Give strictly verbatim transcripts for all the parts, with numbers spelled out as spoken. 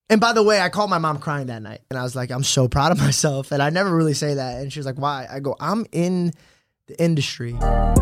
And by the way, I called my mom crying that night. And I was like, I'm so proud of myself. And I never really say that. And she was like, why? I go, I'm in the industry.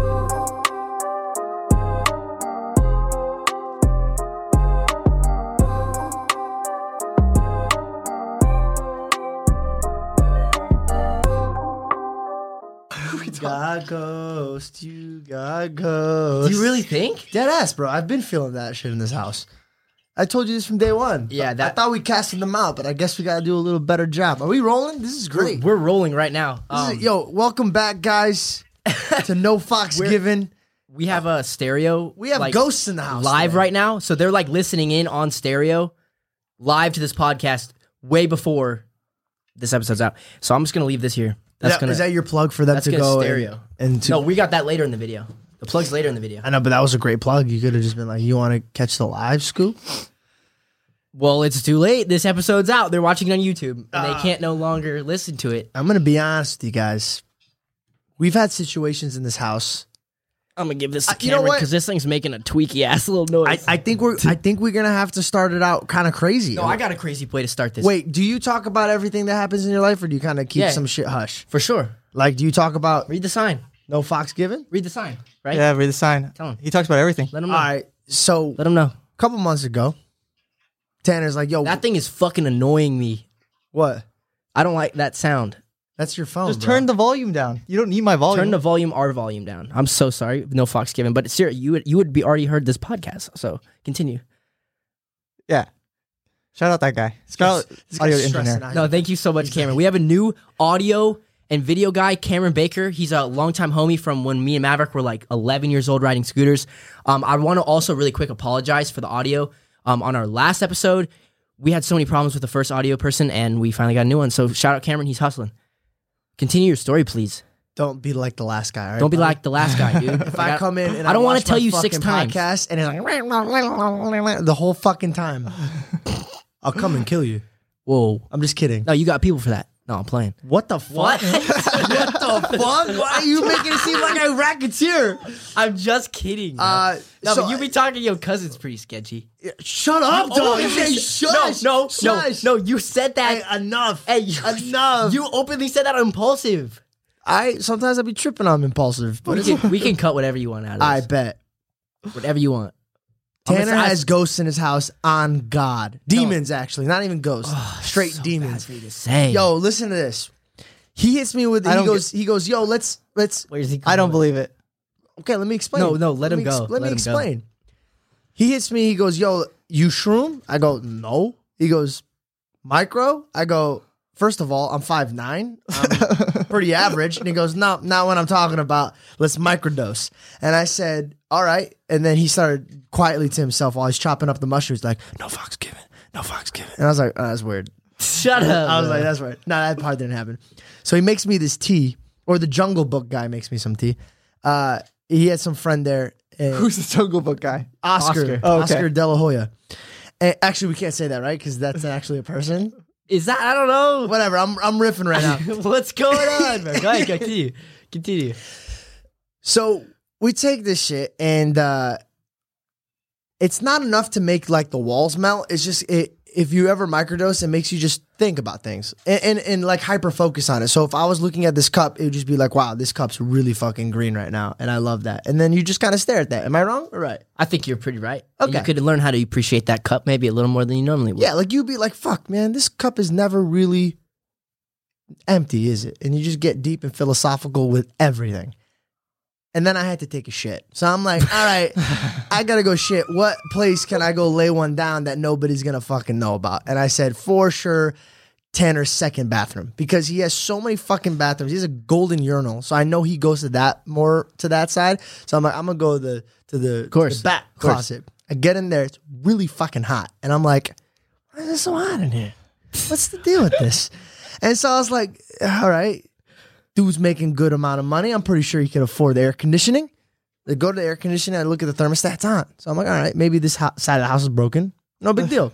Got ghost, you got ghost. Do you really think? Dead ass, bro. I've been feeling that shit in this house. I told you this from day one. Yeah, that- I thought we casted them out, but I guess we gotta do a little better job. Are we rolling? This is great. We're, we're rolling right now. This Um, is, yo, welcome back, guys, to No Fox Given. we have a stereo. We have like, ghosts in the house live today. right now, so they're like listening in on stereo, live to this podcast way before this episode's out. So I'm just gonna leave this here. That's That- gonna. is that your plug for them that's to gonna go stereo. And, and to, No, we got that later in the video. The plug's later in the video. I know, but that was a great plug. You could have just been like, you want to catch the live scoop? Well, it's too late. This episode's out. They're watching it on YouTube, and Uh, they can't no longer listen to it. I'm gonna be honest with you guys. We've had situations in this house. I'm gonna give this to Uh, you know Cameron what? because this thing's making a tweaky ass little noise. I, I think we're I think we're gonna have to start it out kind of crazy. no, I got a crazy way to start this. Wait, do you talk about everything that happens in your life, or do you kind of keep Yeah. some shit hush? for sure. Like, do you talk about Read the sign. No Fox Given? Read the sign. Right? Yeah, read the sign. Tell him. He talks about everything. Let him All know. right. So Let him know. a couple months ago, Tanner's like, "Yo, That thing is fucking annoying me. what? I don't like that sound. That's your phone. Just bro. turn the volume down. You don't need my volume. Turn the volume, our volume down. I'm so sorry. No Fox Given, but seriously, you would you would be already heard this podcast. So continue. Yeah. Shout out that guy. Shout out This audio guy's stressing engineer. out. No, thank you so much, Cameron. We have a new audio and video guy, Cameron Baker. He's a longtime homie from when me and Maverick were like eleven years old riding scooters. Um, I want to also really quick apologize for the audio. Um, on our last episode, we had so many problems with the first audio person, and we finally got a new one. So shout out Cameron. He's hustling. Continue your story, please. Don't be like the last guy. All right, Don't be buddy? like the last guy, dude. If I come in and I don't want wanna to tell you six times. podcast and it's like the whole fucking time, I'll come and kill you. Whoa. I'm just kidding. No, you got people for that. No, I'm playing. What the fuck? What? What the fuck? Why are you making it seem like a racketeer? I'm just kidding. bro. Uh, no, so but you be talking to your cousin's pretty sketchy. Shut up, dog. Oh, You you say just- shush. No, no, shush. no, no. You said that. Hey, enough. Hey, you, enough. You openly said that impulsive. I sometimes I be tripping. I'm impulsive, but We can, we can cut whatever you want out of I this. bet Whatever you want. I'm Tanner gonna- has ghosts in his house. On God, demons actually, not even ghosts, straight so demons. bad for you to say. Yo, listen to this. He hits me with. I He don't goes. He goes. Yo, let's let's. Where's he? I don't going? believe it. Okay, let me explain. No, no, let me him go. Let, Let me him go. explain. He hits me. He goes, "Yo, you shroom?" I go, "No." He goes, "Micro?" I go, first of all, I'm five nine. I'm pretty average." And he goes, "No, not what I'm talking about. Let's microdose." And I said, "All right." And then he started quietly to himself while he's chopping up the mushrooms, like, "No Fox Given, no Fox Given." And I was like, "Oh, that's weird." Shut up. I was bro. like, that's right. No, that part didn't happen. So he makes me this tea, or the Jungle Book guy makes me some tea. Uh, he had some friend there. And Who's the Jungle Book guy? Oscar. Oscar. Oh, okay. Oscar De La Hoya. And actually, we can't say that, right? Because that's actually a person. Is that? I don't know. Whatever. I'm I'm riffing right now. What's going on, man? Go ahead, continue. Continue. So we take this shit, and uh, it's not enough to make like the walls melt. It's just it. If you ever microdose, it makes you just think about things and, and and like hyper focus on it. So if I was looking at this cup, it would just be like, wow, this cup's really fucking green right now, and I love that. And then you just kind of stare at that. Am I wrong or right? I think you're pretty right. And Okay. You could learn how to appreciate that cup maybe a little more than you normally would. Yeah, like you'd be like, fuck, man, this cup is never really empty, is it? And you just get deep and philosophical with everything. And then I had to take a shit. So I'm like, all right, I gotta go shit. What place can I go lay one down that nobody's gonna fucking know about? And I said, for sure, Tanner's second bathroom. Because he has so many fucking bathrooms. He has a golden urinal. So I know he goes to that more to that side. So I'm like, I'm gonna go to the to the, course. to the back Of course. closet. I get in there, it's really fucking hot. And I'm like, why is it so hot in here? What's the deal with this? And so I was like, all right. Dude's making good amount of money. I'm pretty sure he can afford the air conditioning. They go to the air conditioning, I look at the thermostat's on. So I'm like, all right, maybe this ho- side of the house is broken. No big deal.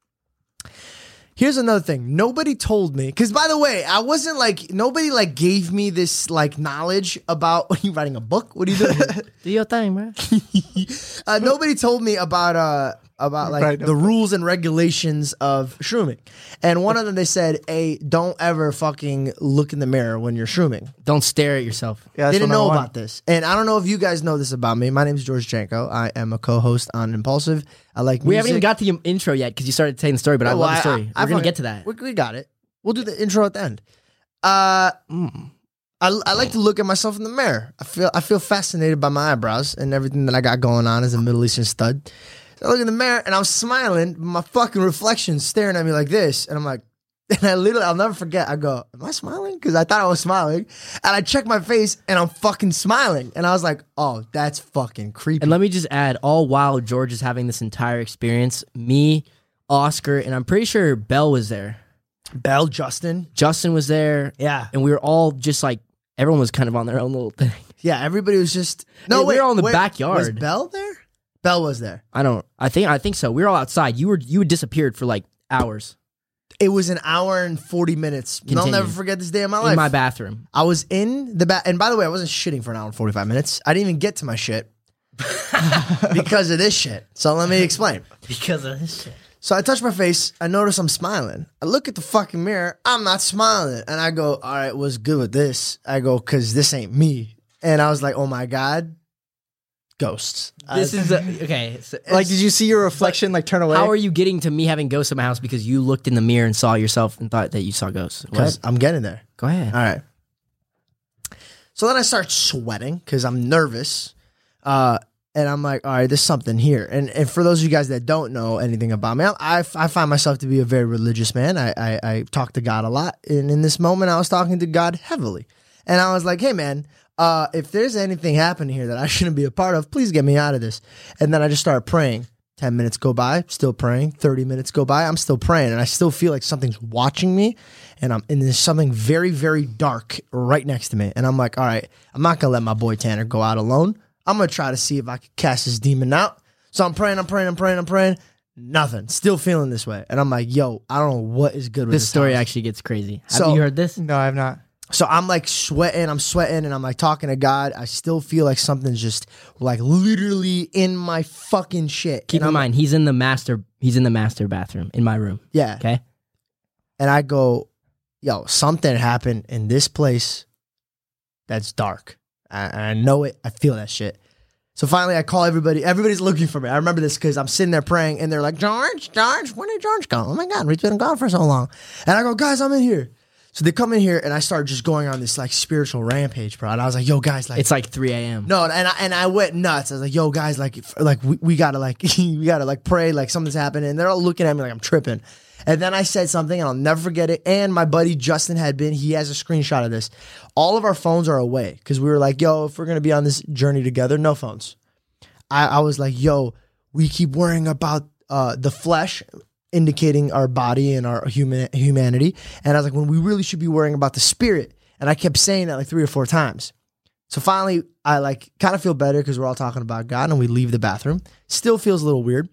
Here's another thing. Nobody told me, because by the way, I wasn't like, nobody like gave me this like knowledge about, are you writing a book? What are you doing? Do your thing, man. uh, nobody told me about uh, about like Right. the rules and regulations of shrooming. And one of them, they said, hey, don't ever fucking look in the mirror when you're shrooming. Don't stare at yourself. Yeah, that's Didn't one know number one. about this. And I don't know if you guys know this about me. My name is George Janko. I am a co-host on Impulsive. I like music. We haven't even got to the intro yet because you started telling the story, but I Oh, love well, the story. I- I We're gonna fucking- get to that. We, we got it. We'll do the intro at the end. Uh, Mm. I, I like to look at myself in the mirror. I feel I feel fascinated by my eyebrows and everything that I got going on as a Middle Eastern stud. So I look in the mirror and I'm smiling, my fucking reflection's staring at me like this, and I'm like, and I literally, I'll never forget. I go, am I smiling? Because I thought I was smiling, and I check my face and I'm fucking smiling, and I was like, oh, that's fucking creepy. And let me just add, all while George is having this entire experience, me, Oscar, and I'm pretty sure Belle was there. Belle, Justin, Justin was there, yeah, and we were all just like, everyone was kind of on their own little thing. yeah. Everybody was just no. Yeah, we wait, were all in the wait, backyard. Was Belle there? Belle was there. I don't. I think. I think so. We were all outside. You were. You had disappeared for like hours It was an hour and forty minutes. And I'll Continue. never forget this day in my in life. my bathroom. I was in the bath, and by the way, I wasn't shitting for an hour and forty-five minutes. I didn't even get to my shit because of this shit. So let me explain. Because of this shit. So I touch my face. I notice I'm smiling. I look at the fucking mirror. I'm not smiling. And I go, all right, what's good with this? I go, because this ain't me. And I was like, oh my God, ghosts. This I- is a, okay. So, Like, did you see your reflection like turn away? how are you getting to me having ghosts in my house because you looked in the mirror and saw yourself and thought that you saw ghosts? Because What? I'm getting there. Go ahead. All right. So then I start sweating because I'm nervous. Uh, and I'm like, all right, there's something here. And and for those of you guys that don't know anything about me, I, I, I find myself to be a very religious man. I, I, I talk to God a lot. And in this moment, I was talking to God heavily. And I was like, hey, man, uh, if there's anything happening here that I shouldn't be a part of, please get me out of this. And then I just started praying. ten minutes go by, still praying. thirty minutes go by, I'm still praying. And I still feel like something's watching me. And I'm and there's something very, very dark right next to me. And I'm like, all right, I'm not going to let my boy Tanner go out alone. I'm going to try to see if I can cast this demon out. So I'm praying, I'm praying, I'm praying, I'm praying. Nothing. Still feeling this way. And I'm like, yo, I don't know what is good with this This story house. actually gets crazy. So- Have you heard this? No, I have not. So I'm like sweating, I'm sweating, and I'm like talking to God. I still feel like something's just like literally in my fucking shit. Keep and in I'm, mind, he's in the master. He's in the master bathroom in my room. Yeah. Okay. And I go, yo, something happened in this place that's dark. I, I know it. I feel that shit. So finally, I call everybody. Everybody's looking for me. I remember this because I'm sitting there praying, and they're like, George, George, when did George go? Oh my God, we've been gone for so long. And I go, guys, I'm in here. So they come in here, and I start just going on this like spiritual rampage, bro. And I was like, yo, guys, like, It's like three a.m. no, and I, and I went nuts. I was like, "Yo, guys, like, if- like we, we gotta like we gotta like pray, like something's happening." And they're all looking at me like I'm tripping. And then I said something, and I'll never forget it. And my buddy Justin had been. He has a screenshot of this. All of our phones are away because we were like, "Yo, if we're gonna be on this journey together, no phones." I, I was like, "Yo, we keep worrying about uh, the flesh." Indicating our body and our human humanity. And I was like, when we really should be worrying about the spirit. And I kept saying that like three or four times. So finally, I like kind of feel better because we're all talking about God, and we leave the bathroom. Still feels a little weird.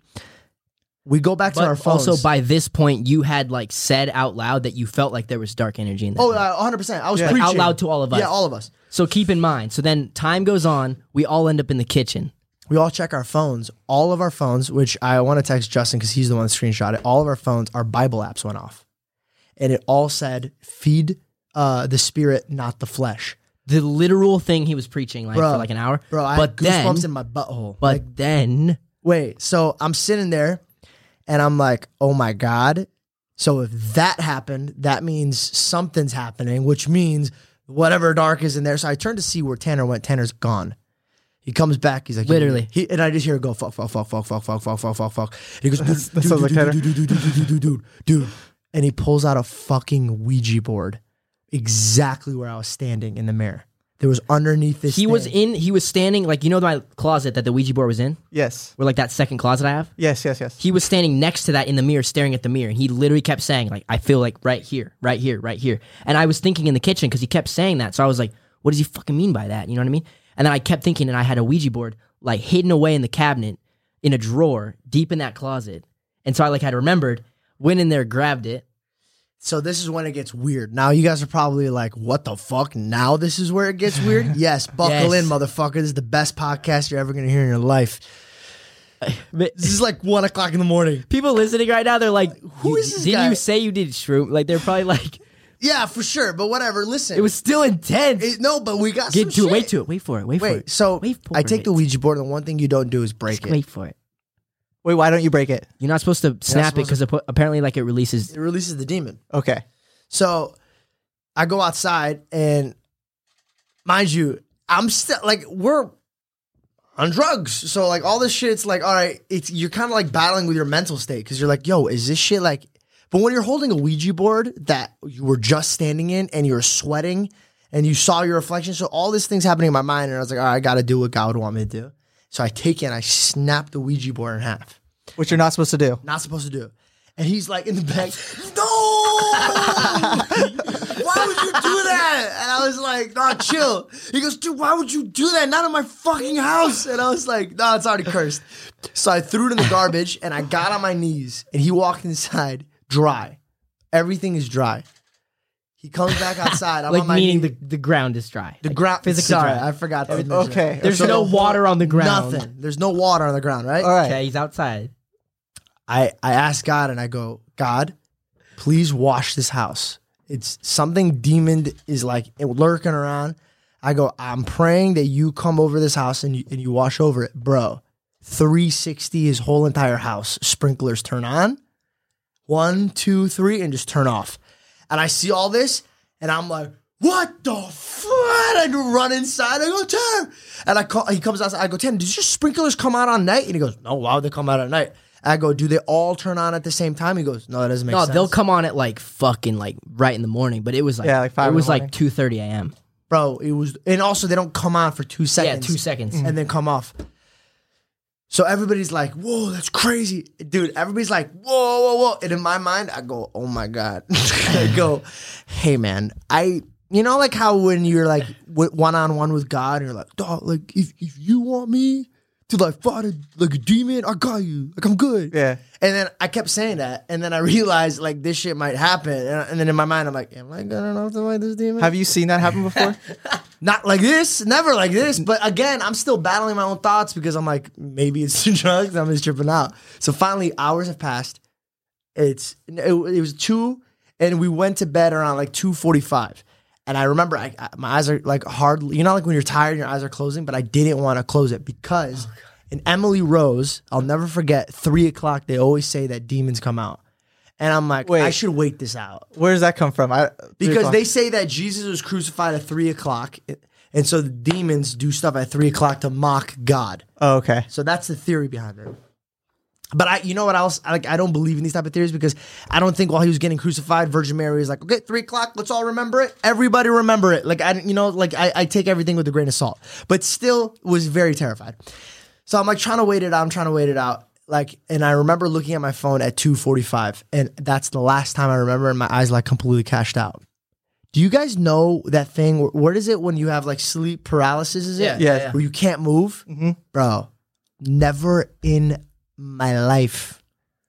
We go back to our But phones. also, by this point, you had like said out loud that you felt like there was dark energy in there. oh, uh, one hundred percent. I was Yeah. Like, preaching. out loud to all of us. Yeah, all of us. So keep in mind. So then time goes on. We all end up in the kitchen. We all check our phones. All of our phones, which I want to text Justin because he's the one that screenshot it. All of our phones, our Bible apps went off. And it all said, feed uh, the spirit, not the flesh. The literal thing he was preaching like Bro, for like an hour. Bro, I but had goosebumps then, in my butthole. but Like, then wait, so I'm sitting there and I'm like, oh my God. So if that happened, that means something's happening, which means whatever dark is in there. So I turned to see where Tanner went. Tanner's gone. He comes back. He's like, Literally. He, and I just hear it go, fuck, fuck, fuck, fuck, fuck, fuck, fuck, fuck, fuck, fuck. And he goes, dude, that dude, sounds like dude, Tanner. dude, dude, dude, dude, dude, dude, dude, dude. And he pulls out a fucking Ouija board exactly where I was standing in the mirror. There was underneath this he was thing. in, he was standing, like, you know, my closet that the Ouija board was in? Yes. Where like that second closet I have? Yes, yes, yes. He was standing next to that in the mirror, staring at the mirror. And he literally kept saying, like, I feel like right here, right here, right here. And I was thinking in the kitchen because he kept saying that. So I was like, what does he fucking mean by that? You know what I mean? And then I kept thinking, and I had a Ouija board like hidden away in the cabinet in a drawer deep in that closet. And so I like had remembered, went in there, grabbed it. So this is when it gets weird. Now you guys are probably like, what the fuck? Now this is where it gets weird? Yes, buckle Yes. in, motherfucker. This is the best podcast you're ever going to hear in your life. But This is like one o'clock in the morning. people listening right now, they're like, Who "You- is this Did guy?" you say you did shroom?" Like they're probably like, Yeah, for sure. But whatever. Listen, "It was still intense." It- no, but we got Get some to it. shit. Wait to it. Wait for it. Wait, for Wait, it. so Wait for I take it. the Ouija board, and the one thing you don't do is break Just it. wait for it. Wait, why don't you break it? You're not supposed to snap it supposed because apparently, like, it releases. It releases the demon. Okay. So I go outside, and mind you, I'm still like we're on drugs. So like all this shit, it's like all right, it's you're kind of like battling with your mental state because you're like, yo, is this shit like? But when you're holding a Ouija board that you were just standing in and you're sweating and you saw your reflection, so all these things happening in my mind, and I was like, all right, I got to do what God would want me to do. So I take it and I snap the Ouija board in half. Which you're not supposed to do. Not supposed to do. And he's like in the back, no! Why would you do that? And I was like, nah, chill. He goes, dude, why would you do that? Not in my fucking house. And I was like, no, it's already cursed. So I threw it in the garbage and I got on my knees and he walked inside dry. Everything is dry. He comes back outside. I'm Like on my meaning knee. the, the ground is dry. The Like, ground physically Sorry, dry. I forgot. to mention. Okay. There's So no the whole- water on the ground. Nothing. There's no water on the ground, right? All right. Okay, he's outside. I, I ask God and I go, God, please wash this house. It's something demon is like lurking around. I go, I'm praying that you come over this house and you, and you wash over it. Bro, three sixty his whole entire house. Sprinklers turn on. One, two, three, and just turn off. And I see all this and I'm like, what the fuck? I run inside. I go, Tim. And I call, he comes outside. I go, Tim, did your sprinklers come out on night? And he goes, no, why would they come out at night? I go, do they all turn on at the same time? He goes, no, that doesn't make No, sense. they'll come on at like fucking like right in the morning, but it was like, Yeah, like five it in the was like morning. two thirty a.m. Bro, it was, and also they don't come on for two Yeah, seconds. two seconds. And then come off. So everybody's like, whoa, that's crazy. Dude, everybody's like, whoa, whoa, whoa. And in my mind, I go, oh my God. I go, hey man, I, you know, like how when you're like one on one with God, and you're like, dog, like if, if you want me to like fight a, like a demon, I got you. Like I'm good. Yeah. And then I kept saying that. And then I realized like this shit might happen. And, and then in my mind, I'm like, am I good enough to fight this demon? Have you seen that happen before? Not like this, never like this. But again, I'm still battling my own thoughts because I'm like, maybe it's the drugs. I'm just tripping out. So finally, hours have passed. It's it, it was two, and we went to bed around like two forty-five. And I remember I, I, my eyes are like hard. You know, like when you're tired, and your eyes are closing. But I didn't want to close it because in Emily Rose, I'll never forget. Three o'clock, they always say that demons come out, and I'm like, Wait. I should wait this out. Where does that come from? I, Because they say that Jesus was crucified at three o'clock, and so the demons do stuff at three o'clock to mock God. Oh, okay. So that's the theory behind it. But I, you know what else? I, like I don't believe in these type of theories because I don't think while he was getting crucified, Virgin Mary was like, okay, three o'clock, let's all remember it. Everybody remember it. Like I, you know, like I, I take everything with a grain of salt, but still was very terrified. So I'm like trying to wait it out. I'm trying to wait it out. Like, and I remember looking at my phone at two forty-five, and that's the last time I remember, and my eyes like completely cashed out. Do you guys know that thing? What is it when you have like sleep paralysis? Is it? Yeah, yeah, yeah. Where you can't move, Mhm. bro. Never in my life.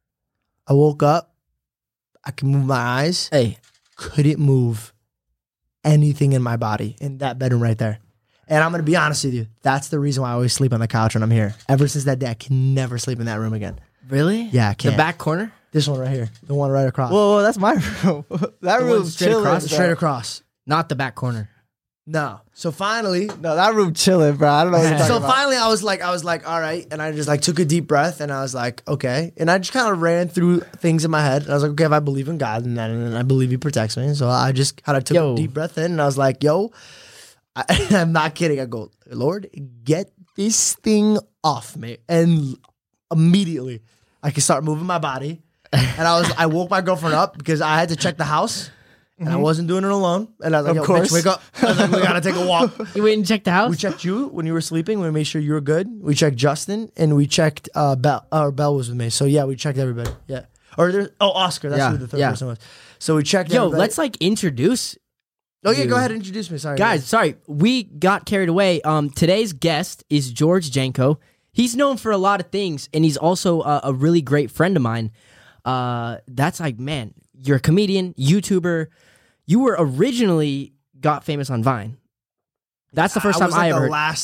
I woke up. I can move my eyes. Hey, Couldn't move anything in my body in that bedroom right there. And I'm gonna be honest with you. That's the reason why I always sleep on the couch when I'm here. Ever since that day, I can never sleep in that room again. really? Yeah, I The can't. back corner? This one right here, the one right across, Whoa, whoa, that's my room. that The one room's straight chilling. across? bro. straight across. Not the back corner. No. So finally, No, that room chilling, bro. I don't know what you're talking so about. finally, I was like, I was like, all right, and I just like took a deep breath, and I was like, okay, and I just kind of ran through things in my head. And I was like, okay, if I believe in God, and then and I believe He protects me, so I just kind of took Yo. a deep breath in, and I was like, yo, I, I'm not kidding. I go, Lord, get this thing off me, and immediately I could start moving my body, and I was, I woke my girlfriend up because I had to check the house. And I wasn't doing it alone. And I was like, Of yo, course. bitch, wake up. I was like, we gotta take a walk. You went and checked the house? We checked you when you were sleeping. We made sure you were good. We checked Justin and we checked uh, Bell. Or Bell was with me. So yeah, we checked everybody. Yeah. Or there's oh Oscar. That's Yeah, who the third yeah. person was. So we checked. Yo, everybody. let's like introduce Oh yeah, you. go ahead and introduce me. Sorry, guys. Sorry, we got carried away. Um, today's guest is George Janko. He's known for a lot of things, and he's also a, a really great friend of mine. Uh, that's like, man, you're a comedian, YouTuber. You were originally got famous on Vine. That's the first I time was like I ever the heard. last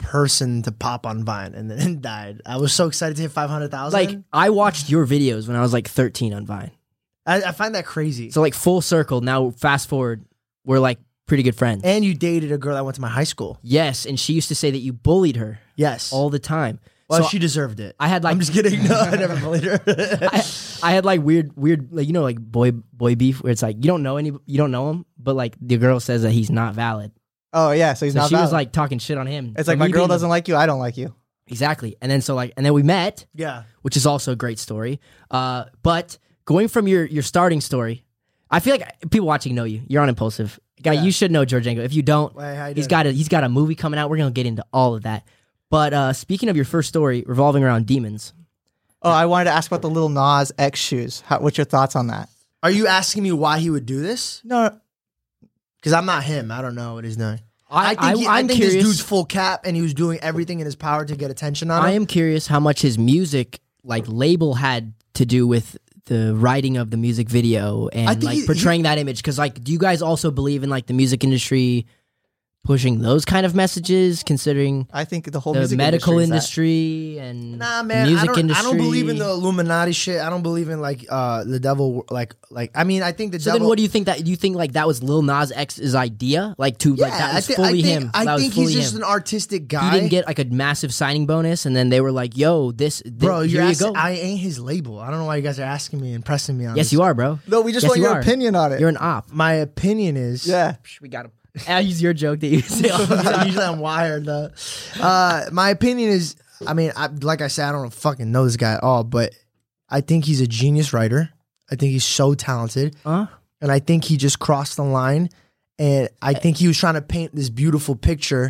person to pop on Vine, and then died. I was so excited to hit five hundred thousand. Like I watched your videos when I was like thirteen on Vine. I, I find that crazy. So like full circle. Now fast forward, we're like pretty good friends. And you dated a girl that went to my high school. Yes, and she used to say that you bullied her Yes. all the time. Well, So she deserved it. I had like I'm just kidding. No, I never bullied her. I, I had like weird, weird, like you know, like boy, boy beef, where it's like you don't know any, you don't know him, but like the girl says that he's not valid. Oh yeah, so he's So not she was valid. like talking shit on him. It's So like my me girl being the- doesn't like you, I don't like you. exactly, and then so like, and then we met, Yeah. which is also a great story. Uh, but going from your your starting story, I feel like people watching know you. You're on Impulsive, guy. Yeah. You should know George Angle. If you don't, Wait, how you he's doing? got a he's got a movie coming out. We're gonna get into all of that. But uh, speaking of your first story revolving around demons, Oh, I wanted to ask about the little Nas X shoes. How, what's your thoughts on that? Are you asking me why he would do this? No, Because I'm not him. I don't know what he's doing. I, I think, he, I I'm think curious. this dude's full cap, and he was doing everything in his power to get attention on I him. am curious how much his music like label had to do with the writing of the music video I and think like he- portraying that image. Because like, do you guys also believe in like the music industry pushing those kind of messages, considering I think the whole the music medical industry, industry, and Nah, the man, I music don't, industry? I don't believe in the Illuminati shit. I don't believe in like uh, the devil. Like, like I mean, I think the So devil. then, what do you think that do you think like that was Lil Nas X's idea, like to like that I, was thi- fully I think, him? I that was think he's fully just him. an artistic guy. He didn't get like a massive signing bonus, and then they were like, "Yo, this, this Bro, here you're you asking, go." I ain't his label. I don't know why you guys are asking me and pressing me on. yes, this. you are, bro. No, we just Yes, want you your are. opinion on it. You're an op. My opinion is. yeah. We got him. I'll use your joke that you say. all the Usually time. usually I'm wired though. Uh, my opinion is, I mean, I, like I said, I don't fucking know this guy at all, but I think he's a genius writer. I think he's so talented, Huh? and I think he just crossed the line. And I think he was trying to paint this beautiful picture,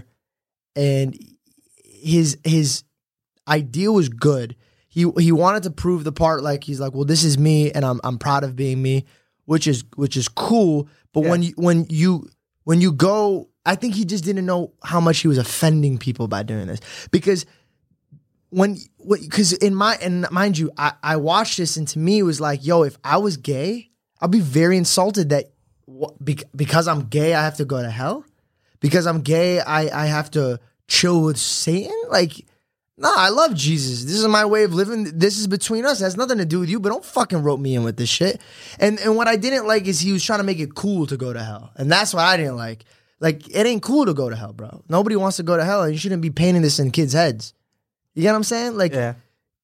and his his idea was good. He he wanted to prove the part, like he's like, well, this is me, and I'm I'm proud of being me, which is which is cool. But Yeah. when you when you when you go, I think he just didn't know how much he was offending people by doing this. Because when because in my and mind you, I, I watched this, and to me it was like, yo, if I was gay, I'd be very insulted that wh- bec- because I'm gay, I have to go to hell. Because I'm gay, I, I have to chill with Satan. Like, nah, I love Jesus. This is my way of living. This is between us. It has nothing to do with you, but don't fucking rope me in with this shit. And and what I didn't like is he was trying to make it cool to go to hell. And that's what I didn't like. Like, it ain't cool to go to hell, bro. Nobody wants to go to hell, and you shouldn't be painting this in kids' heads. You get what I'm saying? Like, Yeah.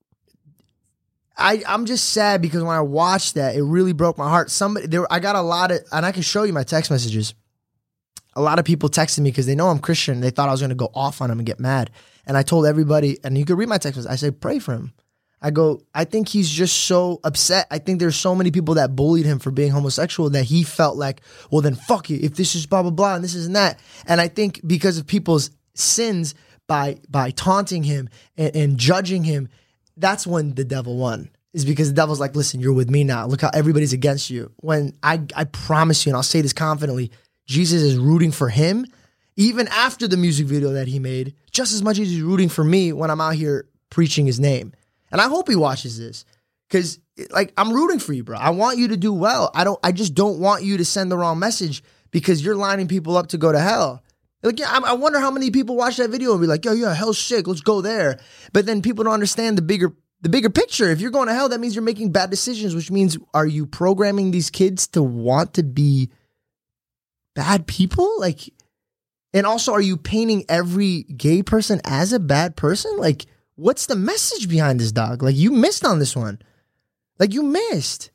I, I'm just sad because when I watched that, it really broke my heart. Somebody there, I got a lot of, and I can show you my text messages. A lot of people texted me because they know I'm Christian. They thought I was going to go off on him and get mad. And I told everybody, and you could read my text messages. I said, pray for him. I go, I think he's just so upset. I think there's so many people that bullied him for being homosexual that he felt like, well, then fuck it. If this is blah, blah, blah, and this is and that. And I think because of people's sins by by taunting him and, and judging him, that's when the devil won. Is because the devil's like, listen, you're with me now. Look how everybody's against you. When I, I promise you, and I'll say this confidently, Jesus is rooting for him, even after the music video that he made, just as much as he's rooting for me when I'm out here preaching his name. And I hope he watches this, because like I'm rooting for you, bro. I want you to do well. I don't. I just don't want you to send the wrong message because you're lining people up to go to hell. Like, yeah, I, I wonder how many people watch that video and be like, "Yo, yeah, hell's sick. Let's go there." But then people don't understand the bigger the bigger picture. If you're going to hell, that means you're making bad decisions. Which means, are you programming these kids to want to be bad people? Like, and also, are you painting every gay person as a bad person? Like, what's the message behind this, dog? Like, you missed on this one. Like, you missed.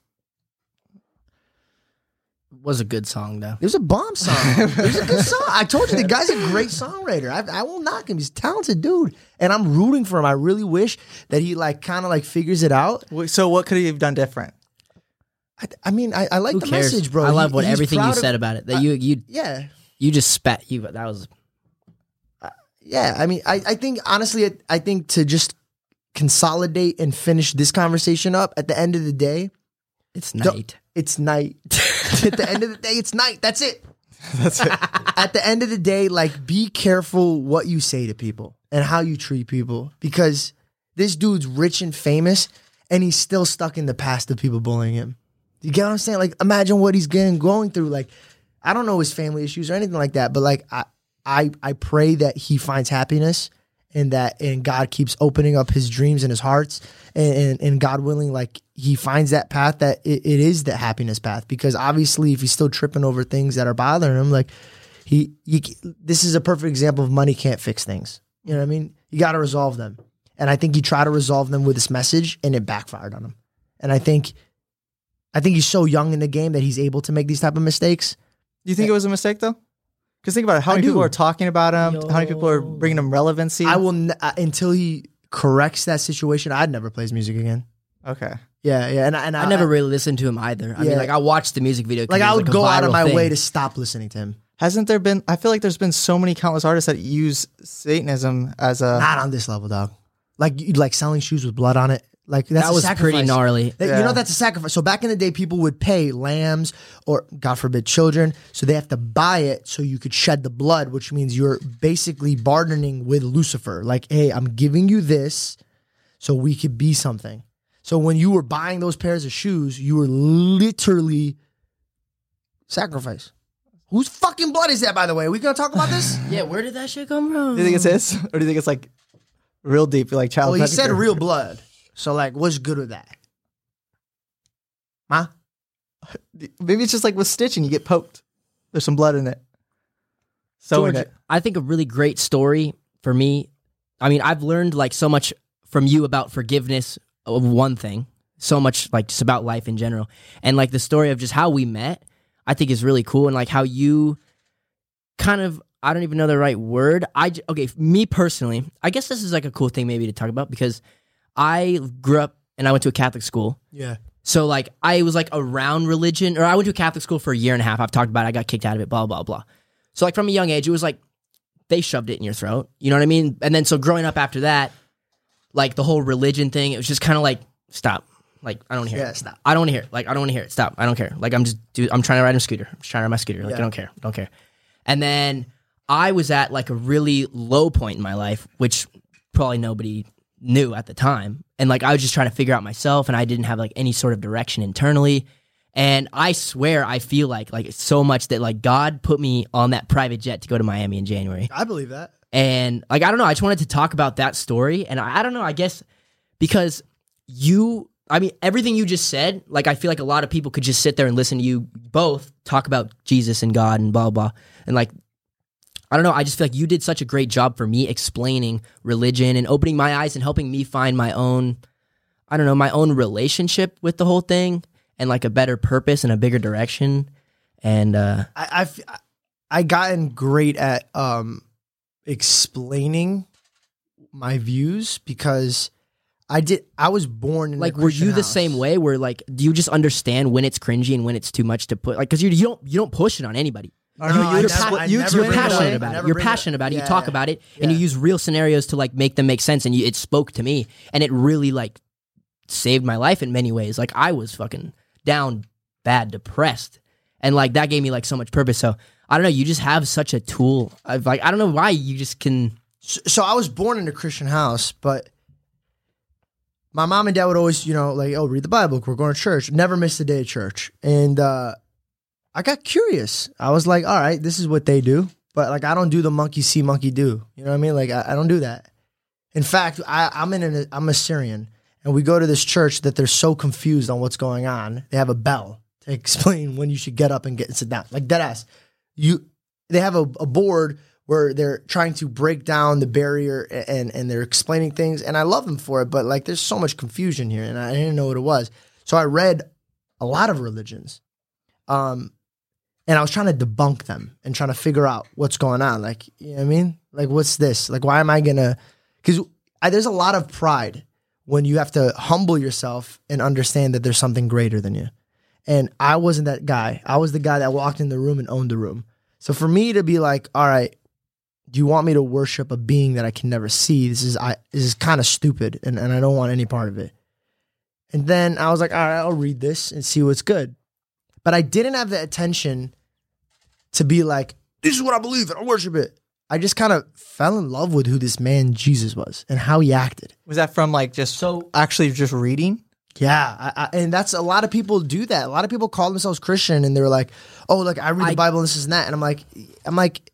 Was a good song though. It was a bomb song. It was a good song. I told you the guy's a great songwriter. I, I won't knock him. He's a talented dude, and I'm rooting for him. I really wish that he like kind of like figures it out. Wait, So what could he have done different? I, I mean, I, I like Who the cares? message, bro. I love He- what he's everything you proud of- said about it. That you you Yeah, you just spat. You that was yeah. I mean, I, I think honestly, I, I think to just consolidate and finish this conversation up at the end of the day, it's Don't- night. it's night. At the end of the day, it's night. That's it. That's it. At the end of the day, like, be careful what you say to people and how you treat people, because this dude's rich and famous and he's still stuck in the past of people bullying him. You get what I'm saying? Like, imagine what he's getting going through. Like, I don't know his family issues or anything like that, but like, I I I pray that he finds happiness and that and God keeps opening up his dreams and his hearts, and, and, and God willing, like he finds that path that it, it is the happiness path. Because obviously if he's still tripping over things that are bothering him, like he, you, this is a perfect example of money can't fix things. You know what I mean? You got to resolve them. And I think he tried to resolve them with this message and it backfired on him. And I think, I think he's so young in the game that he's able to make these type of mistakes. Do you think it was a mistake though? Because think about it. How I many do. people are talking about him? Yo. How many people are bringing him relevancy? I will, n- uh, until he corrects that situation, I'd never play his music again. Okay. Yeah, yeah. And, I- and I never really listened to him either. I Yeah. mean, like I watched the music video. 'cause like it I was, would like, a go out of viral my thing. way to stop listening to him. Hasn't there been, I feel like there's been so many countless artists that use Satanism as a, Not on this level, dog. Like you like selling shoes with blood on it. Like that's That a was sacrifice. pretty gnarly. That- Yeah. You know that's a sacrifice. So back in the day, people would pay lambs or God forbid children, so they have to buy it so you could shed the blood, which means you're basically bartering with Lucifer. Like, hey, I'm giving you this so we could be something. So when you were buying those pairs of shoes, you were literally sacrifice. Whose fucking blood is that, by the way? Are we gonna talk about this? Yeah, where did that shit come from? do you think it's his? Or do you think it's like real deep, like child Well, he predator? said real blood. So like, what's good with that? Huh? Maybe it's just like with stitching, you get poked. There's some blood in it. Sewing George, it. I think a really great story for me. I mean, I've learned like so much from you about forgiveness of one thing, so much like just about life in general, and like the story of just how we met. I think is really cool, and like how you kind of, I don't even know the right word. I j- okay, me personally, I guess this is like a cool thing maybe to talk about because I grew up and I went to a Catholic school. Yeah. So like I was like around religion, or I went to a Catholic school for a year and a half. I've talked about it. I got kicked out of it, blah, blah, blah. So like from a young age, it was like they shoved it in your throat. You know what I mean? And then so growing up after that, like the whole religion thing, it was just kind of like, stop. Like, I don't want to hear Yeah, it. stop. I don't want to hear it. Like, I don't want to hear it. Stop. I don't care. Like, I'm just, dude, I'm trying to ride a scooter. I'm just trying to ride my scooter. Like, Yeah. I don't care. Don't care. And then I was at like a really low point in my life, which probably nobody knew at the time. And like, I was just trying to figure out myself, and I didn't have like any sort of direction internally. And I swear, I feel like, like so much that like God put me on that private jet to go to Miami in January. I believe that. And like, I don't know, I just wanted to talk about that story. And I, I don't know, I guess because you, I mean, everything you just said, like, I feel like a lot of people could just sit there and listen to you both talk about Jesus and God and blah, blah. And like, I don't know, I just feel like you did such a great job for me explaining religion and opening my eyes and helping me find my own, I don't know, my own relationship with the whole thing and like a better purpose and a bigger direction. And uh, I, I've I gotten great at um, explaining my views because I did. I was born in like, a were Christian you the house. same way? Where like, do you just understand when it's cringy and when it's too much to put? Like, because you you don't you don't push it on anybody. No, you- I you're never- pa- I you- never you're bring it passionate away. I about it. never You're bring it- passionate about it. Yeah, You talk yeah. about it, and you Yeah. use real scenarios to like make them make sense. And you, it spoke to me, and it really like saved my life in many ways. Like, I was fucking down, bad, depressed, and like that gave me like so much purpose. So I don't know. You just have such a tool. Of, like, I don't know why you just can. So, so I was born in a Christian house, but my mom and dad would always, you know, like, oh, read the Bible. We're going to church. Never missed a day of church. And uh, I got curious. I was like, all right, this is what they do. But like, I don't do the monkey see, monkey do. You know what I mean? Like, I, I don't do that. In fact, I, I'm in an, I'm a Syrian, and we go to this church that they're so confused on what's going on. They have a bell to explain when you should get up and get and sit down. Like, dead ass. You, they have a, a board where they're trying to break down the barrier and, and they're explaining things. And I love them for it, but like, there's so much confusion here and I didn't know what it was. So I read a lot of religions. Um, and I was trying to debunk them and trying to figure out what's going on. Like, you know what I mean? Like, what's this? Like, why am I gonna, cause I, there's a lot of pride when you have to humble yourself and understand that there's something greater than you. And I wasn't that guy. I was the guy that walked in the room and owned the room. So for me to be like, all right, do you want me to worship a being that I can never see? This is I this is kind of stupid, and, and I don't want any part of it. And then I was like, all right, I'll read this and see what's good. But I didn't have the attention to be like, this is what I believe and I worship it. I just kind of fell in love with who this man Jesus was and how he acted. Was that from like just So actually just reading? Yeah, I, I, and that's a lot of people do that. A lot of people call themselves Christian and they're like, "Oh, like I read the I- Bible and this is and that." And I'm like, I'm like,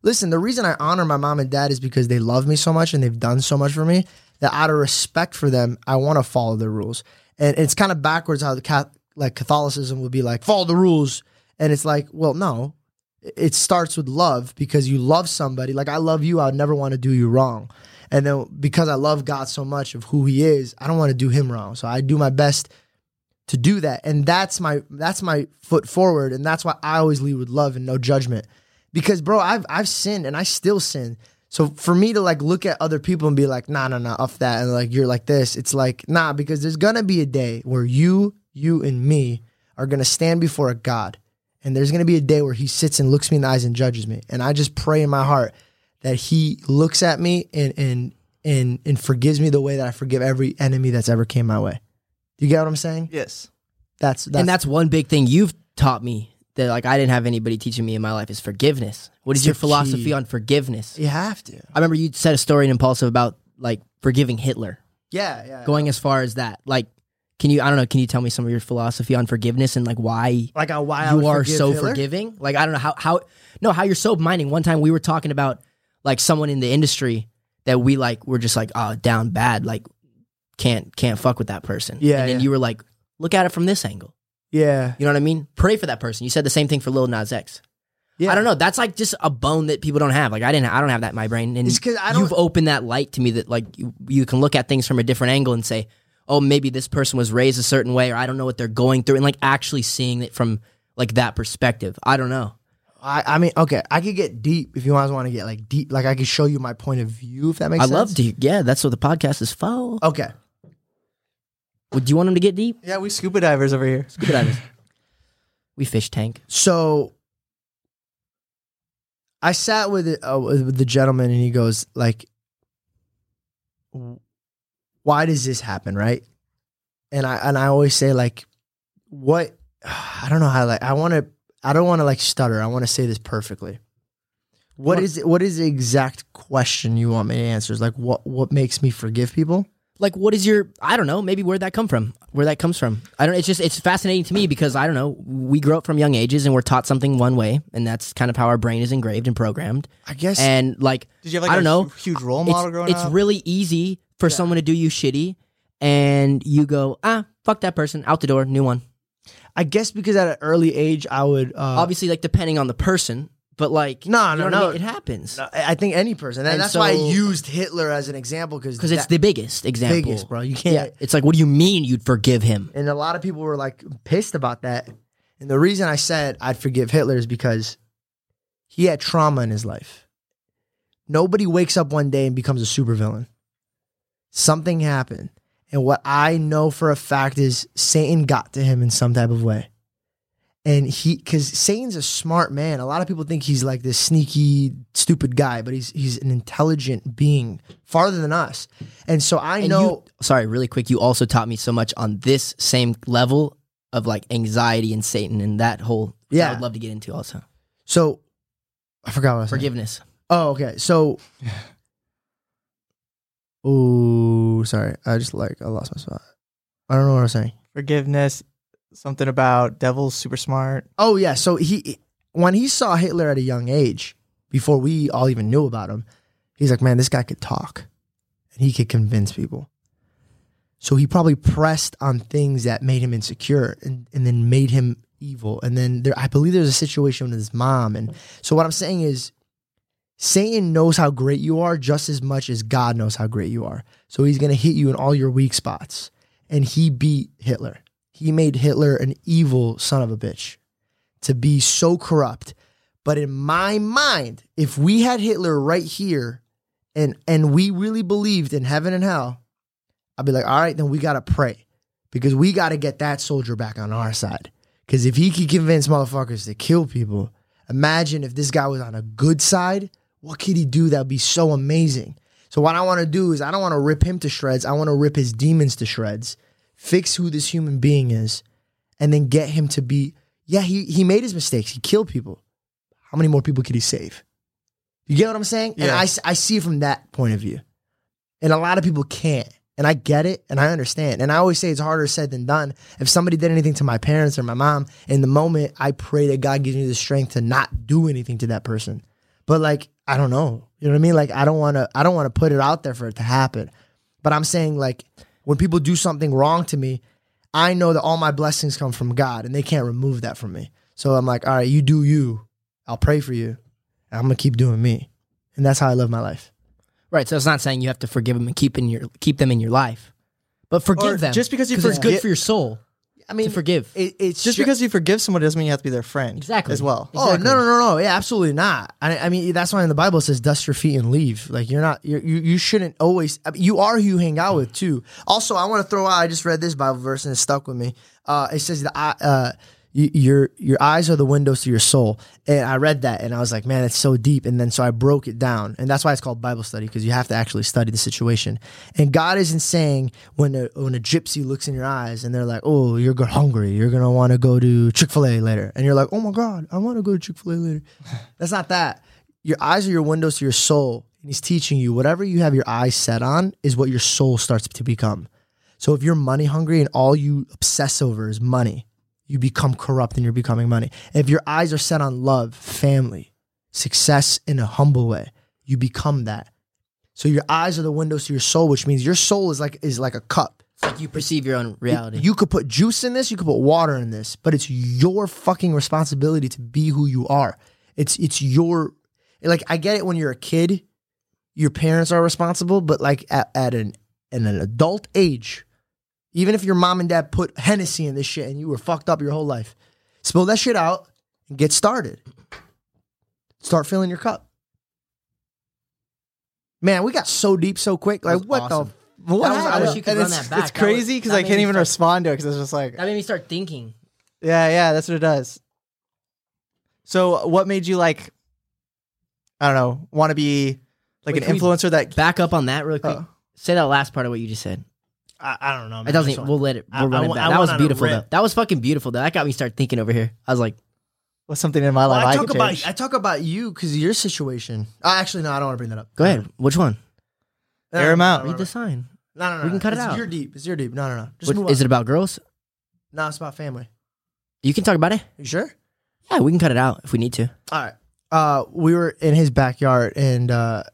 listen, the reason I honor my mom and dad is because they love me so much and they've done so much for me that out of respect for them, I want to follow their rules. And it's kind of backwards how the cat, like Catholicism would be like, follow the rules. And it's like, well, no, it starts with love because you love somebody. Like I love you. I would never want to do you wrong. And then because I love God so much of who he is, I don't want to do him wrong. So I do my best to do that. And that's my that's my foot forward. And that's why I always lead with love and no judgment. Because bro, I've I've sinned and I still sin. So for me to like look at other people and be like, nah, nah, nah, off that. And like, you're like this. It's like, nah, because there's going to be a day where you, you and me are going to stand before a God. And there's going to be a day where he sits and looks me in the eyes and judges me. And I just pray in my heart that he looks at me and and and and forgives me the way that I forgive every enemy that's ever came my way. Do you get what I'm saying? Yes. That's, that's and that's one big thing you've taught me that like I didn't have anybody teaching me in my life is forgiveness. What is It's your the philosophy key. on forgiveness? you have to. I remember you said a story in Impulsive about like forgiving Hitler. Yeah, yeah. Going as far as that. Like, can you, I don't know, can you tell me some of your philosophy on forgiveness and like why like uh, why I you would are forgive so Hitler? forgiving? Like, I don't know how, how, no, how you're so minding. One time we were talking about like someone in the industry that we like, were just like, oh, down bad. Like, can't, can't fuck with that person. Yeah, And then yeah. you were like, look at it from this angle. Yeah, You know what I mean? Pray for that person. You said the same thing for Lil Nas X. yeah. I don't know. That's like just a bone that people don't have. Like I didn't. I don't have that in my brain. And It's 'cause I don't- you've opened that light to me that like you, you can look at things from a different angle and say, oh, maybe this person was raised a certain way, or I don't know what they're going through, and like actually seeing it from like that perspective. I don't know. I, I mean, okay, I could get deep if you guys want to get like deep. Like I could show you my point of view if that makes I sense. love to. Yeah, that's what the podcast is for. Okay. Would you want them to get deep? Yeah, we scuba divers over here. Scuba divers. We fish tank. So I sat with it, uh, with the gentleman, and he goes like, "Why does this happen?" Right? And I and I always say like, "What?" I don't know how. Like, I want to. I don't want to like stutter. I want to say this perfectly. What is it? What is the exact question you want me to answer? Is like what? What makes me forgive people? Like, what is your? I don't know. Maybe where'd that come from? Where that comes from? I don't. It's just it's fascinating to me because I don't know. We grow up from young ages and we're taught something one way, and that's kind of how our brain is engraved and programmed. I guess. And like, Did you have like I don't a know. hu- huge role model it's, growing it's up? really easy for someone to do you shitty, and you go, ah, fuck that person, out the door, new one. I guess because at an early age, I would uh, Obviously, like depending on the person, but like, No, you no, know what I no. mean? It happens I I think any person, and, And that's why I so- used Hitler as an example because because it's the biggest example, biggest, bro. You can't. Yeah, it's like, what do you mean you'd forgive him? And a lot of people were like pissed about that. And the reason I said I'd forgive Hitler is because he had trauma in his life. Nobody wakes up one day and becomes a supervillain. Something happened. And what I know for a fact is Satan got to him in some type of way. And he, because Satan's a smart man. A lot of people think he's like this sneaky, stupid guy, but he's he's an intelligent being, farther than us. And so I And know. you, sorry, really quick, you also taught me so much on this same level of like anxiety and Satan and that whole. Yeah. I would love to get into also So I forgot what I was saying. forgiveness. Oh, okay. So, oh, sorry. I just like I lost my spot. I don't know what I was saying. Forgiveness, something about devil's super smart. Oh yeah. So he when he saw Hitler at a young age, before we all even knew about him, he's like, man, this guy could talk, and he could convince people. So he probably pressed on things that made him insecure, and, and then made him evil. And then there, I believe there's a situation with his mom. And so what I'm saying is, Satan knows how great you are just as much as God knows how great you are. So he's going to hit you in all your weak spots. And he beat Hitler. He made Hitler an evil son of a bitch to be so corrupt. But in my mind, if we had Hitler right here and, and we really believed in heaven and hell, I'd be like, all right, then we got to pray because we got to get that soldier back on our side. Because if he could convince motherfuckers to kill people, imagine if this guy was on a good side, what could he do that would be so amazing? So what I want to do is I don't want to rip him to shreds. I want to rip his demons to shreds, fix who this human being is, and then get him to be, yeah, he, he made his mistakes. He killed people. How many more people could he save? You get what I'm saying? And Yeah. I, I see it from that point of view. And a lot of people can't. And I get it, and I understand. And I always say it's harder said than done. If somebody did anything to my parents or my mom, in the moment, I pray that God gives me the strength to not do anything to that person. But like, I don't know. You know what I mean? Like, I don't want to, I don't want to put it out there for it to happen. But I'm saying, like, when people do something wrong to me, I know that all my blessings come from God and they can't remove that from me. So I'm like, all right, you do you. I'll pray for you. And I'm going to keep doing me. And that's how I live my life. Right. So it's not saying you have to forgive them and keep in your keep them in your life, but forgive Or them just because you it's good forget- for your soul. I mean, To forgive. It, it's Just ju- because you forgive someone doesn't mean you have to be their friend. Exactly. As well. Oh, Exactly. no, no, no, no. Yeah, absolutely not. I, I mean, that's why in the Bible it says, dust your feet and leave. Like, you're not, you're, you you shouldn't always, I mean, you are who you hang out with too. Also, I want to throw out, I just read this Bible verse and it stuck with me. Uh, it says that I, uh, you, your your eyes are the windows to your soul. And I read that and I was like, man, it's so deep. And then so I broke it down. And that's why it's called Bible study, because you have to actually study the situation. And God isn't saying when a, when a gypsy looks in your eyes and they're like, oh, you're go- hungry. You're going to want to go to Chick-fil-A later. And you're like, oh my God, I want to go to Chick-fil-A later. That's not that. Your eyes are your windows to your soul. And he's teaching you whatever you have your eyes set on is what your soul starts to become. So if you're money hungry and all you obsess over is money, you become corrupt and you're becoming money. If your eyes are set on love, family, success in a humble way, you become that. So your eyes are the windows to your soul, which means your soul is like is like a cup. It's like you perceive your own reality. You could put juice in this, you could put water in this, but it's your fucking responsibility to be who you are. It's it's your, like, I get it when you're a kid, your parents are responsible, but like at, at an at an adult age, even if your mom and dad put Hennessy in this shit and you were fucked up your whole life, spill that shit out and get started. Start filling your cup. Man, we got so deep so quick. Like, was what awesome. the? What That was- I happened? wish you could And run it's, that back. it's That was- crazy because that I made can't me even start- respond to it because it's just like, That made me start thinking. yeah, yeah, that's what it does. So what made you like, I don't know, want to be like Wait, an can we influencer that, Back up on that really quick. Oh. Say that last part of what you just said. I, I don't know. Man. It doesn't. This one. We'll let it. I- We'll I run it wa- back. I That was went on a beautiful though. rip. That was fucking beautiful though. That got me start thinking over here. I was like, was something in my Well, life I I talk could about change? I talk about you because of your situation. Uh, actually, no, I don't want to bring that up. go ahead. Which one? No, Air 'em no, no, out. no, Read no, the sign. No, no, no. We can cut it it's out. You're deep. It's your deep. No, no, no. Just What- move on. is it about girls? No, it's about family. You can talk about it. You sure? Yeah, we can cut it out if we need to. All right. Uh, we were in his backyard, and uh,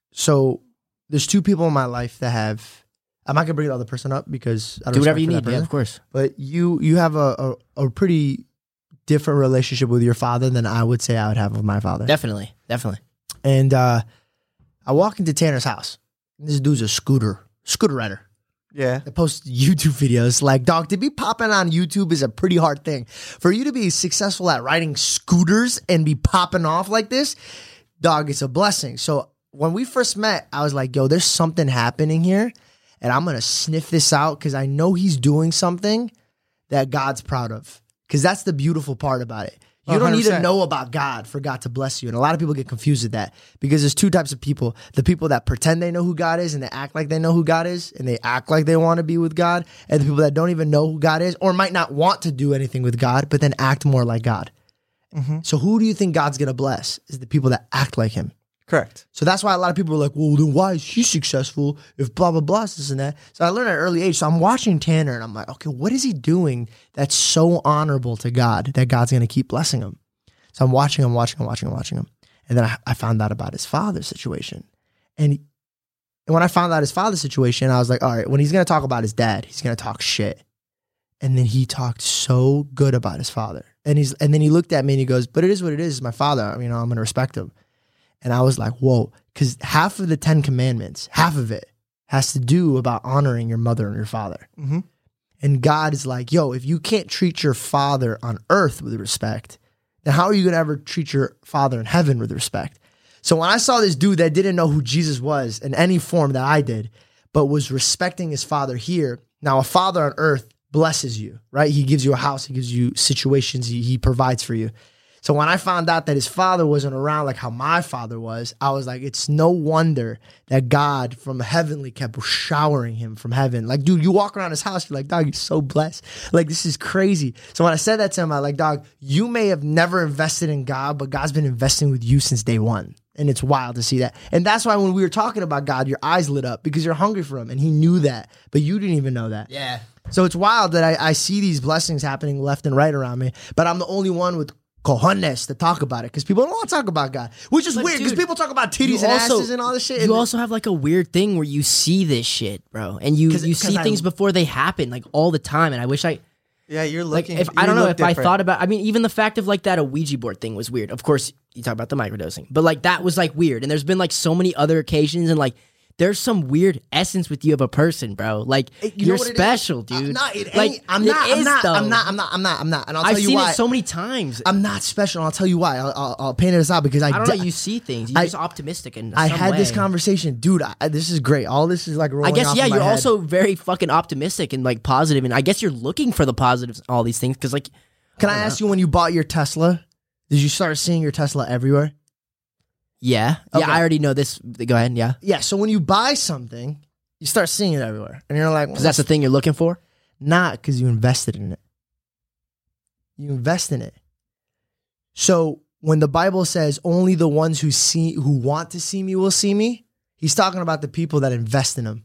so there's two people in my life that have. I'm not gonna bring the other person up because I don't Do whatever respect you for that need. Yeah, person. of course. But you you have a, a a pretty different relationship with your father than I would say I would have with my father. Definitely. Definitely. And uh, I walk into Tanner's house. This dude's a scooter scooter rider. Yeah. That posts YouTube videos. Like, dog, to be popping on YouTube is a pretty hard thing. For you to be successful at riding scooters and be popping off like this, dog, it's a blessing. So when we first met, I was like, yo, there's something happening here, and I'm going to sniff this out because I know he's doing something that God's proud of. Because that's the beautiful part about it. You Oh, don't need to one hundred percent. know about God for God to bless you. And a lot of people get confused with that because there's two types of people. The people that pretend they know who God is and they act like they know who God is and they act like they want to be with God. And the people that don't even know who God is or might not want to do anything with God, but then act more like God. Mm-hmm. So who do you think God's going to bless? Is the people that act like him. Correct. So that's why a lot of people are like, well, then why is he successful if blah, blah, blah, this and that. So I learned at an early age. So I'm watching Tanner and I'm like, okay, what is he doing that's so honorable to God that God's going to keep blessing him? So I'm watching him, watching him, watching him, watching him. And then I, I found out about his father's situation. And, he- and when I found out his father's situation, I was like, all right, when he's going to talk about his dad, he's going to talk shit. And then he talked so good about his father. And he's and then he looked at me and he goes, but it is what it is. It's my father. I mean, you know, I'm going to respect him. And I was like, whoa, because half of the Ten Commandments, half of it has to do about honoring your mother and your father. Mm-hmm. And God is like, yo, if you can't treat your father on earth with respect, then how are you going to ever treat your father in heaven with respect? So when I saw this dude that didn't know who Jesus was in any form that I did, but was respecting his father here, now a father on earth blesses you, right? He gives you a house, he gives you situations, he, he provides for you. So when I found out that his father wasn't around like how my father was, I was like, it's no wonder that God from heavenly kept showering him from heaven. Like, dude, you walk around his house, you're like, dog, you're so blessed. Like, this is crazy. So when I said that to him, I was like, dog, you may have never invested in God, but God's been investing with you since day one. And it's wild to see that. And that's why when we were talking about God, your eyes lit up because you're hungry for him. And he knew that, but you didn't even know that. Yeah. So it's wild that I, I see these blessings happening left and right around me, but I'm the only one with cojones to talk about it because people don't want to talk about God, which is But weird because dude, people talk about titties you and also- asses and all this shit. You and also have like a weird thing where you see this shit, bro, and you 'Cause- you 'cause see I- things before they happen, like all the time. And I wish I Yeah, you're like looking. if I you don't know look if I different. thought about. I mean, even the fact of like that a Ouija board thing was weird. Of course, you talk about the microdosing, but like that was like weird. And there's been like so many other occasions, and like there's some weird essence with you of a person, bro. Like You know you're what it is? special, I'm dude. not, it like ain't, I'm it not, I'm is, not, though. I'm not, I'm not, I'm not, I'm not, and I'll I've tell you seen why. it so many times. I'm not special, and I'll tell you why. I'll, I'll, I'll paint this out because I, I don't di- know. You see things. You're I- just optimistic, and I had this conversation, dude. I, this is great. All this is like rolling I guess off yeah. in my You're head. also very fucking optimistic and like positive, and I guess you're looking for the positives. In all these things because like, Can I ask you, when you bought your Tesla, did you start seeing your Tesla everywhere? yeah, Okay. yeah. I already know this. Go ahead. Yeah, Yeah. So when you buy something, you start seeing it everywhere, and you're like, because that's the thing you're looking for. not because you invested in it. You invest in it. So when the Bible says only the ones who see who want to see me will see me, he's talking about the people that invest in him.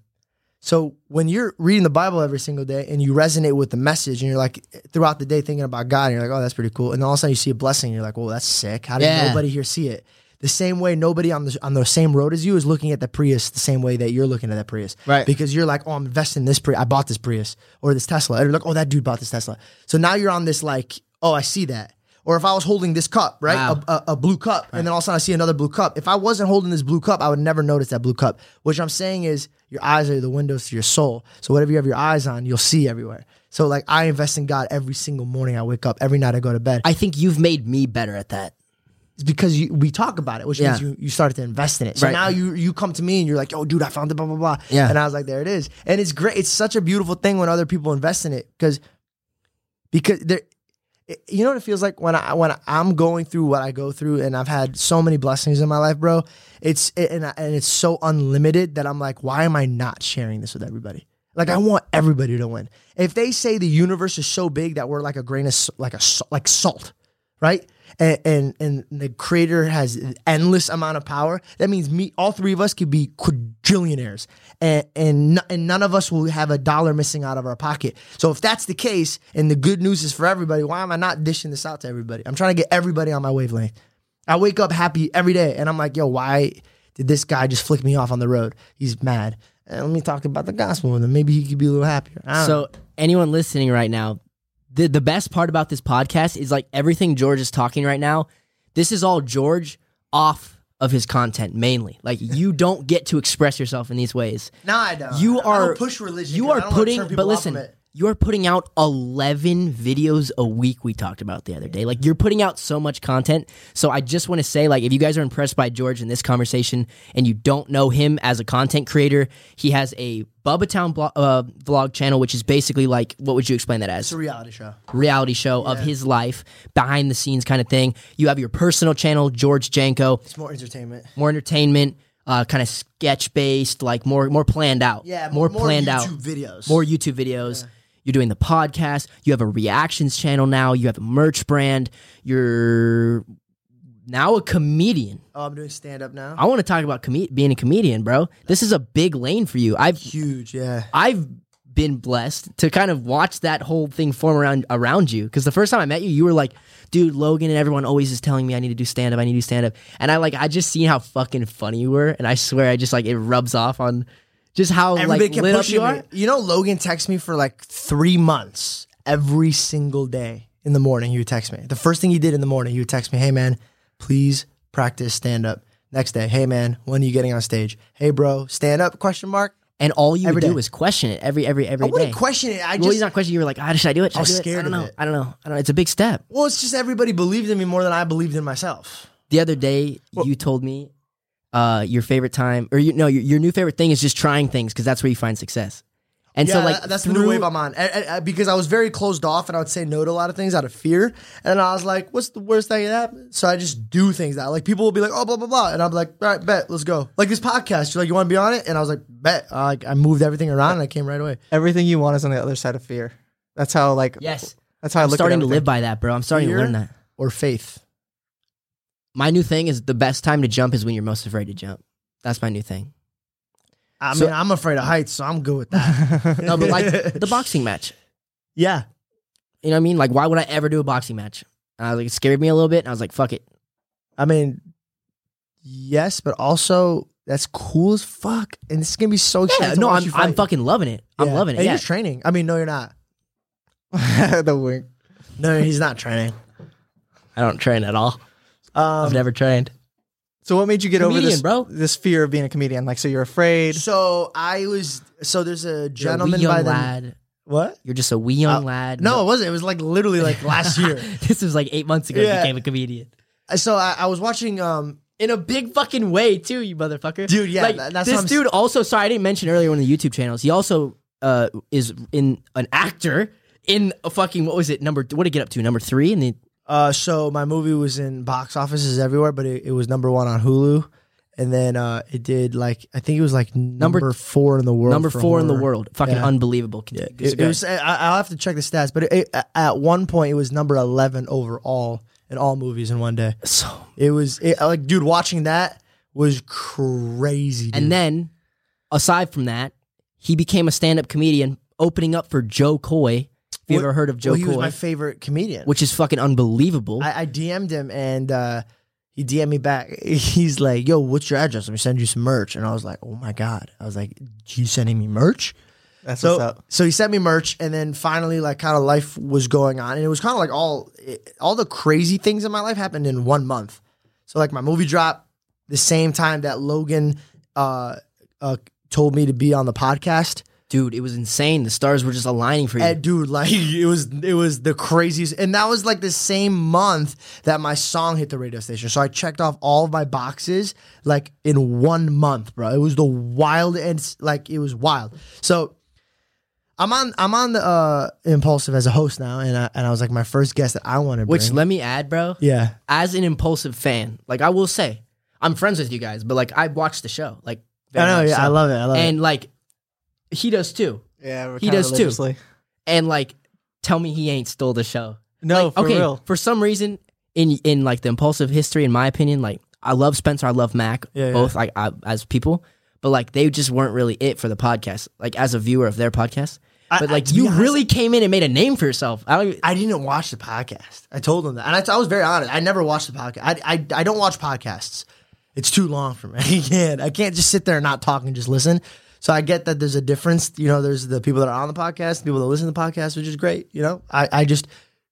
So when you're reading the Bible every single day and you resonate with the message and you're like throughout the day thinking about God and you're like, oh, that's pretty cool. And then all of a sudden you see a blessing and you're like, well, that's sick. How did Yeah. nobody here see it? The same way nobody on the on the same road as you is looking at the Prius the same way that you're looking at that Prius. Right. Because you're like, oh, I'm investing in this Prius. I bought this Prius or this Tesla. And you're like, oh, that dude bought this Tesla. So now you're on this like, oh, I see that. Or if I was holding this cup, right? Wow. A, a, a blue cup. And then all of a sudden I see another blue cup. If I wasn't holding this blue cup, I would never notice that blue cup. What I'm saying is your eyes are the windows to your soul. So whatever you have your eyes on, you'll see everywhere. So like I invest in God every single morning I wake up. Every night I go to bed. I think you've made me better at that. It's because you, we talk about it, which Yeah. means you, you started to invest in it. So Right. now you you come to me and you're like, yo, dude, I found it, blah, blah, blah. Yeah. And I was like, there it is. And it's great. It's such a beautiful thing when other people invest in it because because there, you know what it feels like when I when I'm going through what I go through and I've had so many blessings in my life, bro. It's and, I- and it's so unlimited that I'm like, why am I not sharing this with everybody? Like I want everybody to win. If they say the universe is so big that we're like a grain of s- like a s- like salt, right? And, and and the creator has an endless amount of power. That means me, all three of us could be quadrillionaires, and and n- and none of us will have a dollar missing out of our pocket. So if that's the case, and the good news is for everybody, why am I not dishing this out to everybody? I'm trying to get everybody on my wavelength. I wake up happy every day, and I'm like, yo, why did this guy just flick me off on the road? He's mad. And let me talk about the gospel with him. Maybe he could be a little happier. I don't know. So anyone listening right now, the the best part about this podcast is like everything George is talking right now. This is all George off of his content mainly. Like you don't get to express yourself in these ways. No, I don't. You I are don't push religion. You 'cause I are don't wanna putting, turn but people off from listen, it. you are putting out eleven videos a week. We talked about the other day. Like you're putting out so much content. So I just want to say, like, if you guys are impressed by George in this conversation and you don't know him as a content creator, he has a Bubba Town blo- uh, vlog channel, which is basically like, what would you explain that as? It's a reality show. Reality show of his life, behind the scenes kind of thing. You have your personal channel, George Janko, It's more entertainment. more entertainment, uh, kind of sketch based, like more more planned out. Yeah, more, more planned YouTube out. videos. More YouTube videos. You're doing the podcast. You have a reactions channel now. You have a merch brand. You're now a comedian. Oh, I'm doing stand up now. I want to talk about com- being a comedian, bro. This is a big lane for you. I've Huge, yeah. I've been blessed to kind of watch that whole thing form around around you. Because the first time I met you, you were like, dude, Logan and everyone always is telling me I need to do stand up. I need to do stand up. And I like I just seen how fucking funny you were, and I swear I just like it rubs off on just how Everybody like kept lit up pushing you me. are. You know, Logan texts me for like three months every single day in the morning. He would text me. The first thing he did in the morning, he would text me, "Hey man, please practice stand up." Next day, "Hey man, when are you getting on stage?" "Hey bro, stand up?" Question mark. And all you Every would do day. is question it every every every I wouldn't day. question it. I well, just he's not questioning. You were like, ah, should I do it? Should I I, was do it? scared I don't of know. it. I don't know. I don't know. It's a big step. well, it's just everybody believed in me more than I believed in myself. The other day, you told me uh, your favorite time, or you no, your, your new favorite thing is just trying things because that's where you find success. And Yeah, so, like, that- that's the through- new wave I'm on. I- I- I- because I was very closed off and I would say no to a lot of things out of fear. And I was like, what's the worst thing that happen? So I just do things that, like, people will be like, oh, blah, blah, blah. And I'm like, all right, bet, let's go. Like this podcast, you're like, you want to be on it? And I was like, bet. Uh, like, I moved everything around and I came right away. Everything you want is on the other side of fear. That's how like Yes, that's how I I'm look starting at to everything. live by that, bro. I'm starting Fear? to learn that. Or faith. My new thing is the best time to jump is when you're most afraid to jump. That's my new thing. I So- mean, I'm afraid of heights, so I'm good with that. No, but like the boxing match. Yeah. You know what I mean? Like, why would I ever do a boxing match? And I was like, it scared me a little bit. And I was like, fuck it. I mean, yes, but also that's cool as fuck. And this is gonna be so exciting. Yeah, to no, watch I'm you fight. I'm fucking loving it. I'm Yeah. loving it. And Yeah. you're training. I mean, no, you're not. the wink. No, he's not training. I don't train at all. Um, I've never trained. So what made you get over Comedian, this, bro. this fear of being a comedian? Like, so you're afraid. So I was. So there's a You're a gentleman wee young by the lad. what? You're just a wee young Uh, lad. No, it wasn't. It was like literally like last year. This was like eight months ago. Yeah. You became a comedian. So I, I was watching. Um, In a big fucking way, too, you motherfucker. Dude, yeah, Like, that- that's this what I'm dude also, sorry, I didn't mention earlier on the YouTube channels, he also uh, is in an actor in a fucking, what was it, number, what did it get up to, number three? And the uh, so my movie was in box offices everywhere, but it, it was number one on Hulu, and then uh, it did like I think it was like number, Number- four in the world. number for four in the horror. world. Fucking Yeah. unbelievable. Yeah, Continue. it, it was. I, I'll have to check the stats, but it, it, at one point it was number eleven overall in all movies in one day. So, It was it, like, dude, watching that was crazy. Dude. and then, aside from that, he became a stand-up comedian opening up for Joe Coy. If you Well- ever heard of Joe well, he was Coy, my favorite comedian. which is fucking unbelievable. I, I D M'd him and uh, he D M'd me back. He's like, "Yo, what's your address? Let me send you some merch." And I was like, "Oh my god!" I was like, "You sending me merch?" That's So, what's up. so he sent me merch, and then finally, like, kind of life was going on, and it was kind of like all, it, all the crazy things in my life happened in one month. So, like, my movie dropped the same time that Logan uh, uh, told me to be on the podcast. Dude, it was insane. The stars were just aligning for you. And dude, like, it was it was the craziest, and that was like the same month that my song hit the radio station. So I checked off all of my boxes like in one month, bro. It was the wild, and it's, like, it was wild. So I'm on I'm on the uh, Impulsive as a host now, and I, and I was like my first guest that I want to bring. Which, let me add, bro, yeah, as an Impulsive fan, like, I will say, I'm friends with you guys, but, like, I watched the show. Like, I very know, much yeah, so. I love it, I love And, it. like, he does too. Yeah, we're He kinda does too. religiously. And, like, tell me he ain't stole the show. No, Like, for okay, real. for some reason, in in like the Impulsive history, in my opinion, like, I love Spencer, I love Mac, Yeah, yeah. both like I, as people, but like they just weren't really it for the podcast. Like, as a viewer of their podcast, I- but I- like to be you honest- really came in and made a name for yourself. I don't. Even, I didn't watch the podcast. I told him that, and I, I was very honest. I never watched the podcast. I, I I don't watch podcasts. It's too long for me. I can't. I can't just sit there and not talk and just listen. So I get that there's a difference. You know, there's the people that are on the podcast, the people that listen to the podcast, which is great. You know, I I just.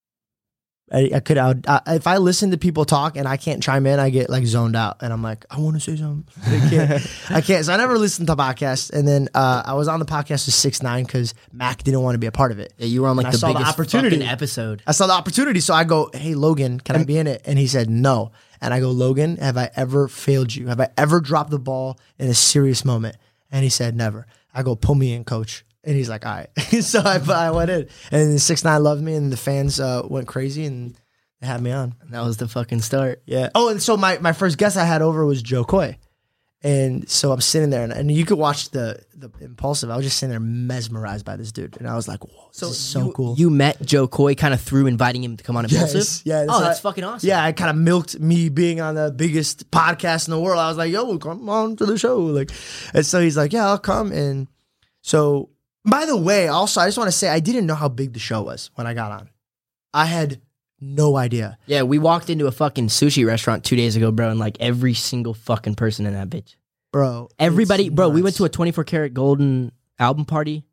I, I could I, would- I if I listen to people talk and I can't chime in, I get like zoned out, and I'm like, I want to say something. I can't. I can't. So I never listened to podcasts, and then uh, I was on the podcast with six nine because Mac didn't want to be a part of it. yeah, you were on like And I the saw the biggest opportunity. fucking episode. I saw the opportunity, so I go, "Hey, Logan, can I be in it?" And he said, "No." And I go, "Logan, have I ever failed you? Have I ever dropped the ball in a serious moment?" And he said, "Never." I go, "Pull me in, coach." And he's like, "All right." So I, I went in, and six nine loved me, and the fans uh, went crazy, and they had me on. That was the fucking start. Yeah. Oh, and so my, my first guest I had over was Joe Coy. And so I'm sitting there, and, and you could watch the the Impulsive. I was just sitting there mesmerized by this dude, and I was like, "Whoa, this is so you, cool." You met Joe Coy kind of through inviting him to come on Impulsive. Yes, yeah. Oh, how that's I- fucking awesome. Yeah, I kind of milked me being on the biggest podcast in the world. I was like, "Yo, come on to the show!" Like, and so he's like, "Yeah, I'll come." And so, by the way, also, I just want to say, I didn't know how big the show was when I got on. I had no idea, Yeah, we walked into a fucking sushi restaurant two days ago, bro, and like every single fucking person in that bitch. bro. Everybody, It's bro, we nuts. went to a twenty-four karat golden album party,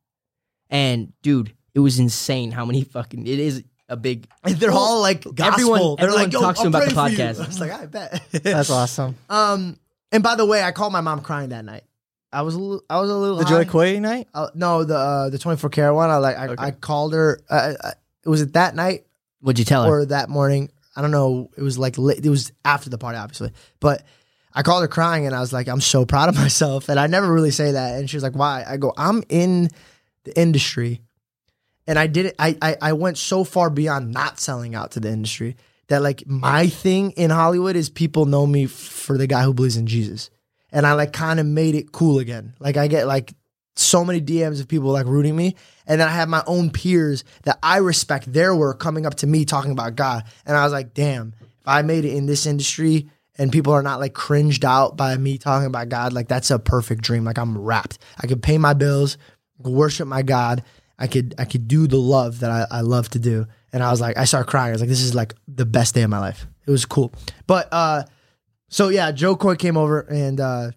and dude, it was insane how many fucking, it is a big, And they're all like gospel. Everyone- they're everyone like, "Yo, talks to I'll him about the pray for you." podcast. I was like, I bet. That's awesome. Um, and by the way, I called my mom crying that night. I was a little, I was a little The high. Joy Coy night? Uh, no, the uh, the twenty-four karat one. I like, I, Okay. I called her. Uh, uh, was it that night what'd you tell her? or that morning? I don't know. It was like lit, it was after the party, obviously. But I called her crying, and I was like, I'm so proud of myself. And I never really say that. And she was like, why? I go, I'm in the industry, and I did it. I, I I went so far beyond not selling out to the industry that like my thing in Hollywood is people know me f- for the guy who believes in Jesus, and I like kind of made it cool again. Like I get like so many D Ms of people like rooting me, and then I have my own peers that I respect their work coming up to me talking about God, and I was like, damn, if I made it in this industry and people are not like cringed out by me talking about God, like that's a perfect dream. Like I'm wrapped. I could pay my bills, I could worship my God. I could I could do the love that I, I love to do, And I was like, I started crying. I was like, this is like the best day of my life. It was cool. But uh, so yeah, Joe Coy came over and uh,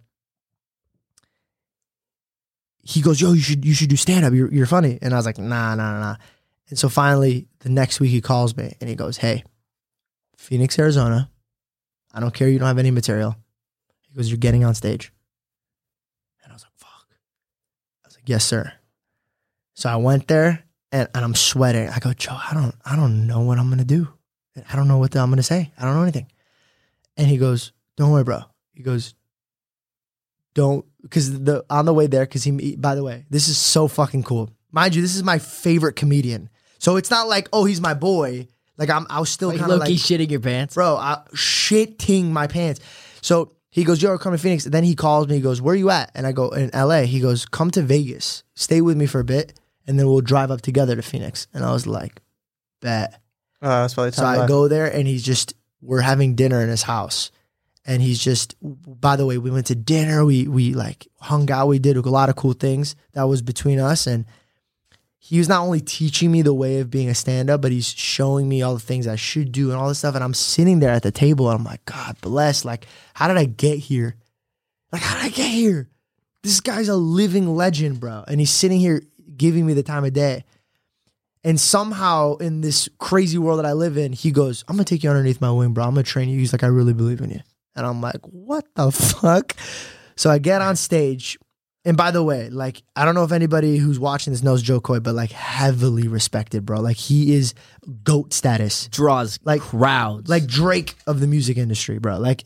he goes, yo, you should you should do stand up. You're you're funny. And I was like, nah, nah, nah, nah. And so finally, the next week he calls me and he goes, hey, Phoenix, Arizona. I don't care. You don't have any material. He goes, you're getting on stage. And I was like, fuck. I was like, yes, sir. So I went there and, and I'm sweating. I go, Joe, I don't, I don't know what I'm going to do. I don't know what the, I'm going to say. I don't know anything. And he goes, don't worry, bro. He goes, don't, because the on the way there, because he, by the way, this is so fucking cool. Mind you, this is my favorite comedian. So it's not like, oh, he's my boy. Like I'm, I was still Like kind of low-key like, shitting your pants. bro, I shitting my pants. So he goes, yo, come to Phoenix. Then he calls me. He goes, where are you at? And I go, in L A. He goes, come to Vegas. Stay with me for a bit. And then we'll drive up together to Phoenix. And I was like, bet. Oh, that's probably So I go there and he's just, we're having dinner in his house. And he's just, by the way, we went to dinner. We, we like hung out. We did a lot of cool things that was between us. And he was not only teaching me the way of being a stand-up, but he's showing me all the things I should do and all this stuff. And I'm sitting there at the table and I'm like, God bless. Like, how did I get here? Like, how did I get here? This guy's a living legend, bro. And he's sitting here giving me the time of day. And somehow in this crazy world that I live in, he goes, I'm going to take you underneath my wing, bro. I'm going to train you. He's like, I really believe in you. And I'm like, what the fuck? So I get on stage. And by the way, like, I don't know if anybody who's watching this knows Joe Coy, but like heavily respected, bro. Like he is GOAT status. Draws Like crowds. Like Drake of the music industry, bro. Like,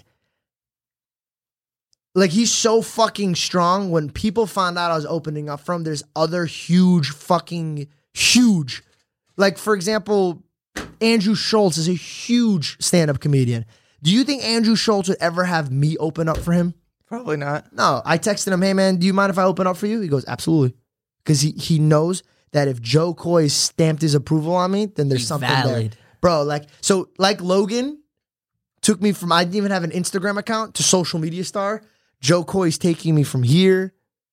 like he's so fucking strong. When people found out I was opening up from, there's other huge fucking huge. Like, for example, Andrew Schultz is a huge stand-up comedian. Do you think Andrew Schultz would ever have me open up for him? Probably not. No, I texted him, hey man, do you mind if I open up for you? He goes, absolutely. Because he, he knows that if Joe Coy stamped his approval on me, then there's He's something valid. there. Bro, like, so like Logan took me from, I didn't even have an Instagram account to social media star. Joe Coy's taking me from here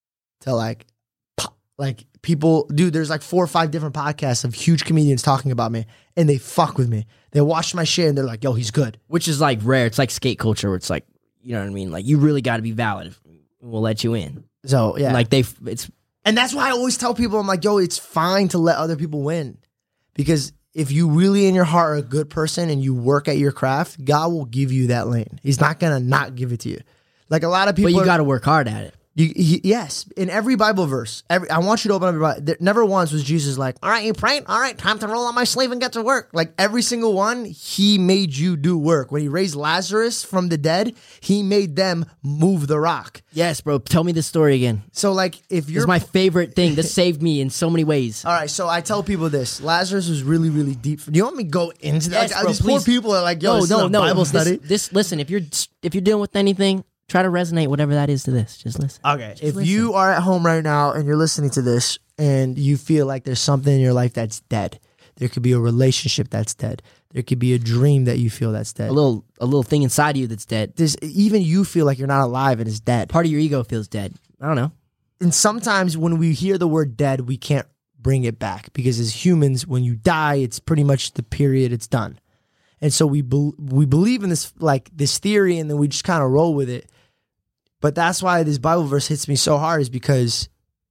to like, pop, like people, dude, there's like four or five different podcasts of huge comedians talking about me and they fuck with me. They watch my shit and they're like, yo, he's good. Which is like rare. It's like skate culture where it's like, you know what I mean? Like you really got to be valid. We'll let you in. So yeah. Like they, it's, And that's why I always tell people, I'm like, yo, it's fine to let other people win. Because if you really in your heart are a good person and you work at your craft, God will give you that lane. He's not going to not give it to you. Like a lot of people. but you are- got to work hard at it. You, he, yes, in every Bible verse, every, I want you to open up your Bible. There, never once was Jesus like, all right, you prayed? All right, time to roll on my sleeve and get to work. Like every single one, he made you do work. When he raised Lazarus from the dead, he made them move the rock. Yes, bro. Tell me this story again. So like if This you're is my favorite thing. This saved me in so many ways. all right, so I tell people this. Lazarus was really, really deep. Do you want me to go into that? Yes, Like, bro, these poor please. people are like, yo, No, this no, is a no. Bible This- study. This, listen, if you're if you're dealing with anything, try to resonate whatever that is to this. Just listen. Okay, if listen. you are at home right now and you're listening to this and you feel like there's something in your life that's dead, there could be a relationship that's dead. There could be a dream that you feel that's dead. A little a little thing inside you that's dead. There's, even you feel like you're not alive and it's dead. Part of your ego feels dead. I don't know. And sometimes when we hear the word dead, we can't bring it back because as humans, when you die, it's pretty much the period, it's done. And so we be, we believe in this like this theory and then we just kind of roll with it. But that's why this Bible verse hits me so hard is because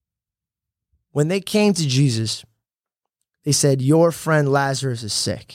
when they came to Jesus, they said, your friend Lazarus is sick.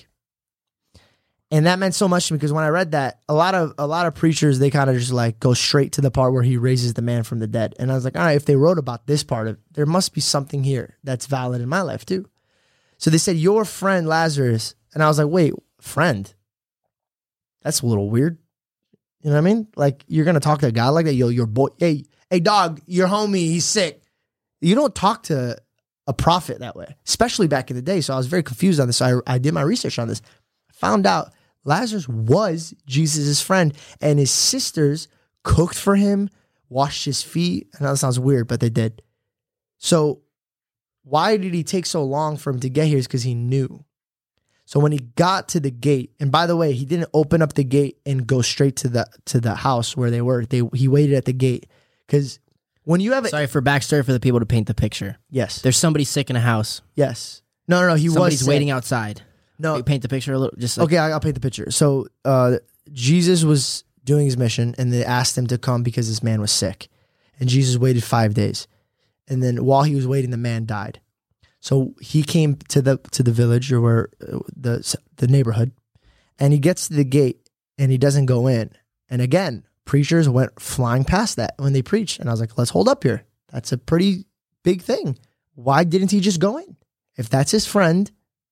And that meant so much to me because when I read that, a lot of a lot of preachers, they kind of just like go straight to the part where he raises the man from the dead. And I was like, all right, if they wrote about this part of there must be something here that's valid in my life too. So they said, your friend Lazarus. And I was like, wait, friend? That's a little weird. You know what I mean? Like you're gonna talk to a guy like that, yo, your boy, hey, hey dog, your homie, he's sick. You don't talk to a prophet that way, especially back in the day. So I was very confused on this. So I, I did my research on this. I found out Lazarus was Jesus' friend, and his sisters cooked for him, washed his feet. I know that sounds weird, but they did. So why did he take so long for him to get here? Is because he knew. So when he got to the gate, and by the way, he didn't open up the gate and go straight to the to the house where they were. They he waited at the gate because when you have a Sorry for backstory for the people to paint the picture. yes, There's somebody sick in a house. yes, no, no, no, he Somebody's was sick. waiting outside. No. Like, paint the picture a little. Just like, Okay, I- I'll paint the picture. So uh, Jesus was doing his mission, and they asked him to come because this man was sick. And Jesus waited five days. And then while he was waiting, the man died. So he came to the to the village or where uh, the the neighborhood, and he gets to the gate, and he doesn't go in. And again, preachers went flying past that when they preached. And I was like, let's hold up here. That's a pretty big thing. Why didn't he just go in? If that's his friend,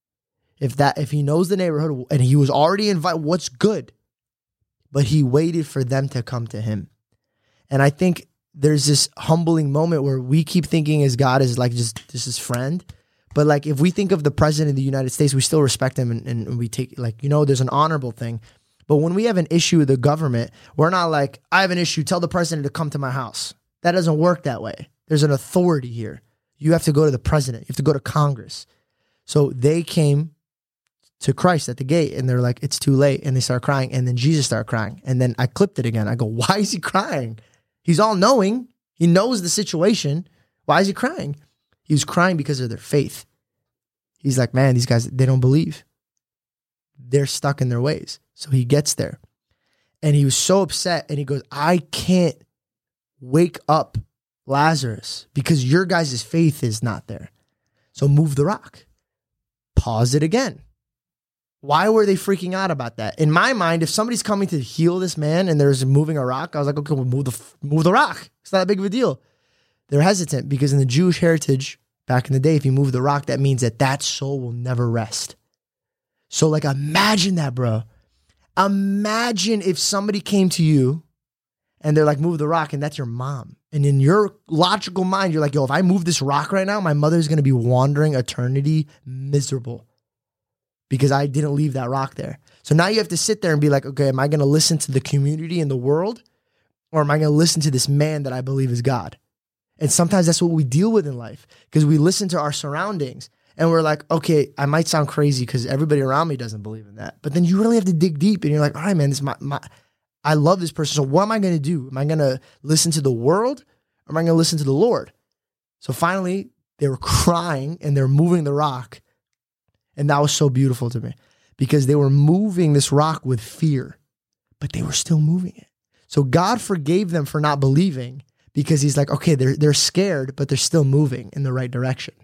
if that if he knows the neighborhood and he was already invited, what's good? But he waited for them to come to him. And I think there's this humbling moment where we keep thinking as God is like just this is friend. But like if we think of the president of the United States, we still respect him and, and we take like, you know, there's an honorable thing. But when we have an issue with the government, we're not like, I have an issue, tell the president to come to my house. That doesn't work that way. There's an authority here. You have to go to the president. You have to go to Congress. So they came to Christ at the gate and they're like, it's too late. And they start crying. And then Jesus started crying. And then I clipped it again. I go, why is he crying? He's all knowing. He knows the situation. Why is he crying? He was crying because of their faith. He's like, man, these guys, they don't believe. They're stuck in their ways. So he gets there and he was so upset. And he goes, I can't wake up Lazarus because your guys' faith is not there. So move the rock. Pause it again. Why were they freaking out about that? In my mind, if somebody's coming to heal this man and there's moving a rock, I was like, okay, we'll move the, move the rock. It's not that big of a deal. They're hesitant because in the Jewish heritage, back in the day, if you move the rock, that means that that soul will never rest. So like, imagine that, bro. Imagine if somebody came to you and they're like, move the rock, and that's your mom. And in your logical mind, you're like, yo, if I move this rock right now, my mother's going to be wandering eternity miserable because I didn't leave that rock there. So now you have to sit there and be like, okay, am I going to listen to the community and the world, or am I going to listen to this man that I believe is God? And sometimes that's what we deal with in life because we listen to our surroundings and we're like, okay, I might sound crazy because everybody around me doesn't believe in that. But then you really have to dig deep and you're like, all right, man, this is my, my I love this person. So what am I going to do? Am I going to listen to the world or am I going to listen to the Lord? So finally, they were crying and they're moving the rock. And that was so beautiful to me because they were moving this rock with fear, but they were still moving it. So God forgave them for not believing because he's like, okay, they're, they're scared, but they're still moving in the right direction.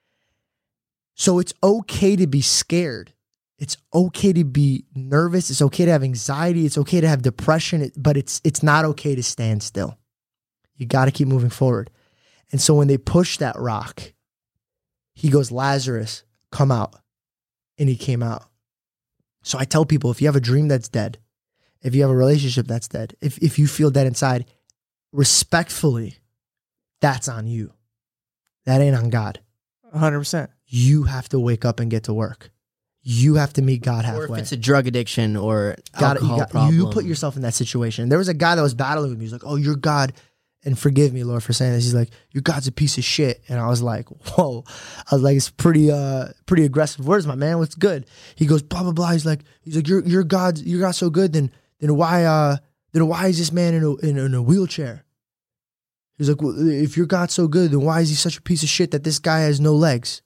So it's okay to be scared. It's okay to be nervous. It's okay to have anxiety. It's okay to have depression, but it's it's not okay to stand still. You got to keep moving forward. And so when they push that rock, he goes, Lazarus, come out. And he came out. So I tell people, if you have a dream that's dead, if you have a relationship that's dead, if if you feel dead inside, respectfully, that's on you. That ain't on God. one hundred percent. You have to wake up and get to work. You have to meet God or halfway. if it's a drug addiction or God, alcohol you, got, problem. you put yourself in that situation. There was a guy that was battling with me. He's like, oh, you're God. And forgive me, Lord, for saying this. He's like, your God's a piece of shit. And I was like, whoa. I was like, it's pretty uh, pretty aggressive words, my man. What's good? He goes, blah, blah, blah. He's like, he's like, your your God's your God's so good, then then why uh then why is this man in a in, in a wheelchair? He's like, well, if your God's so good, then why is he such a piece of shit that this guy has no legs?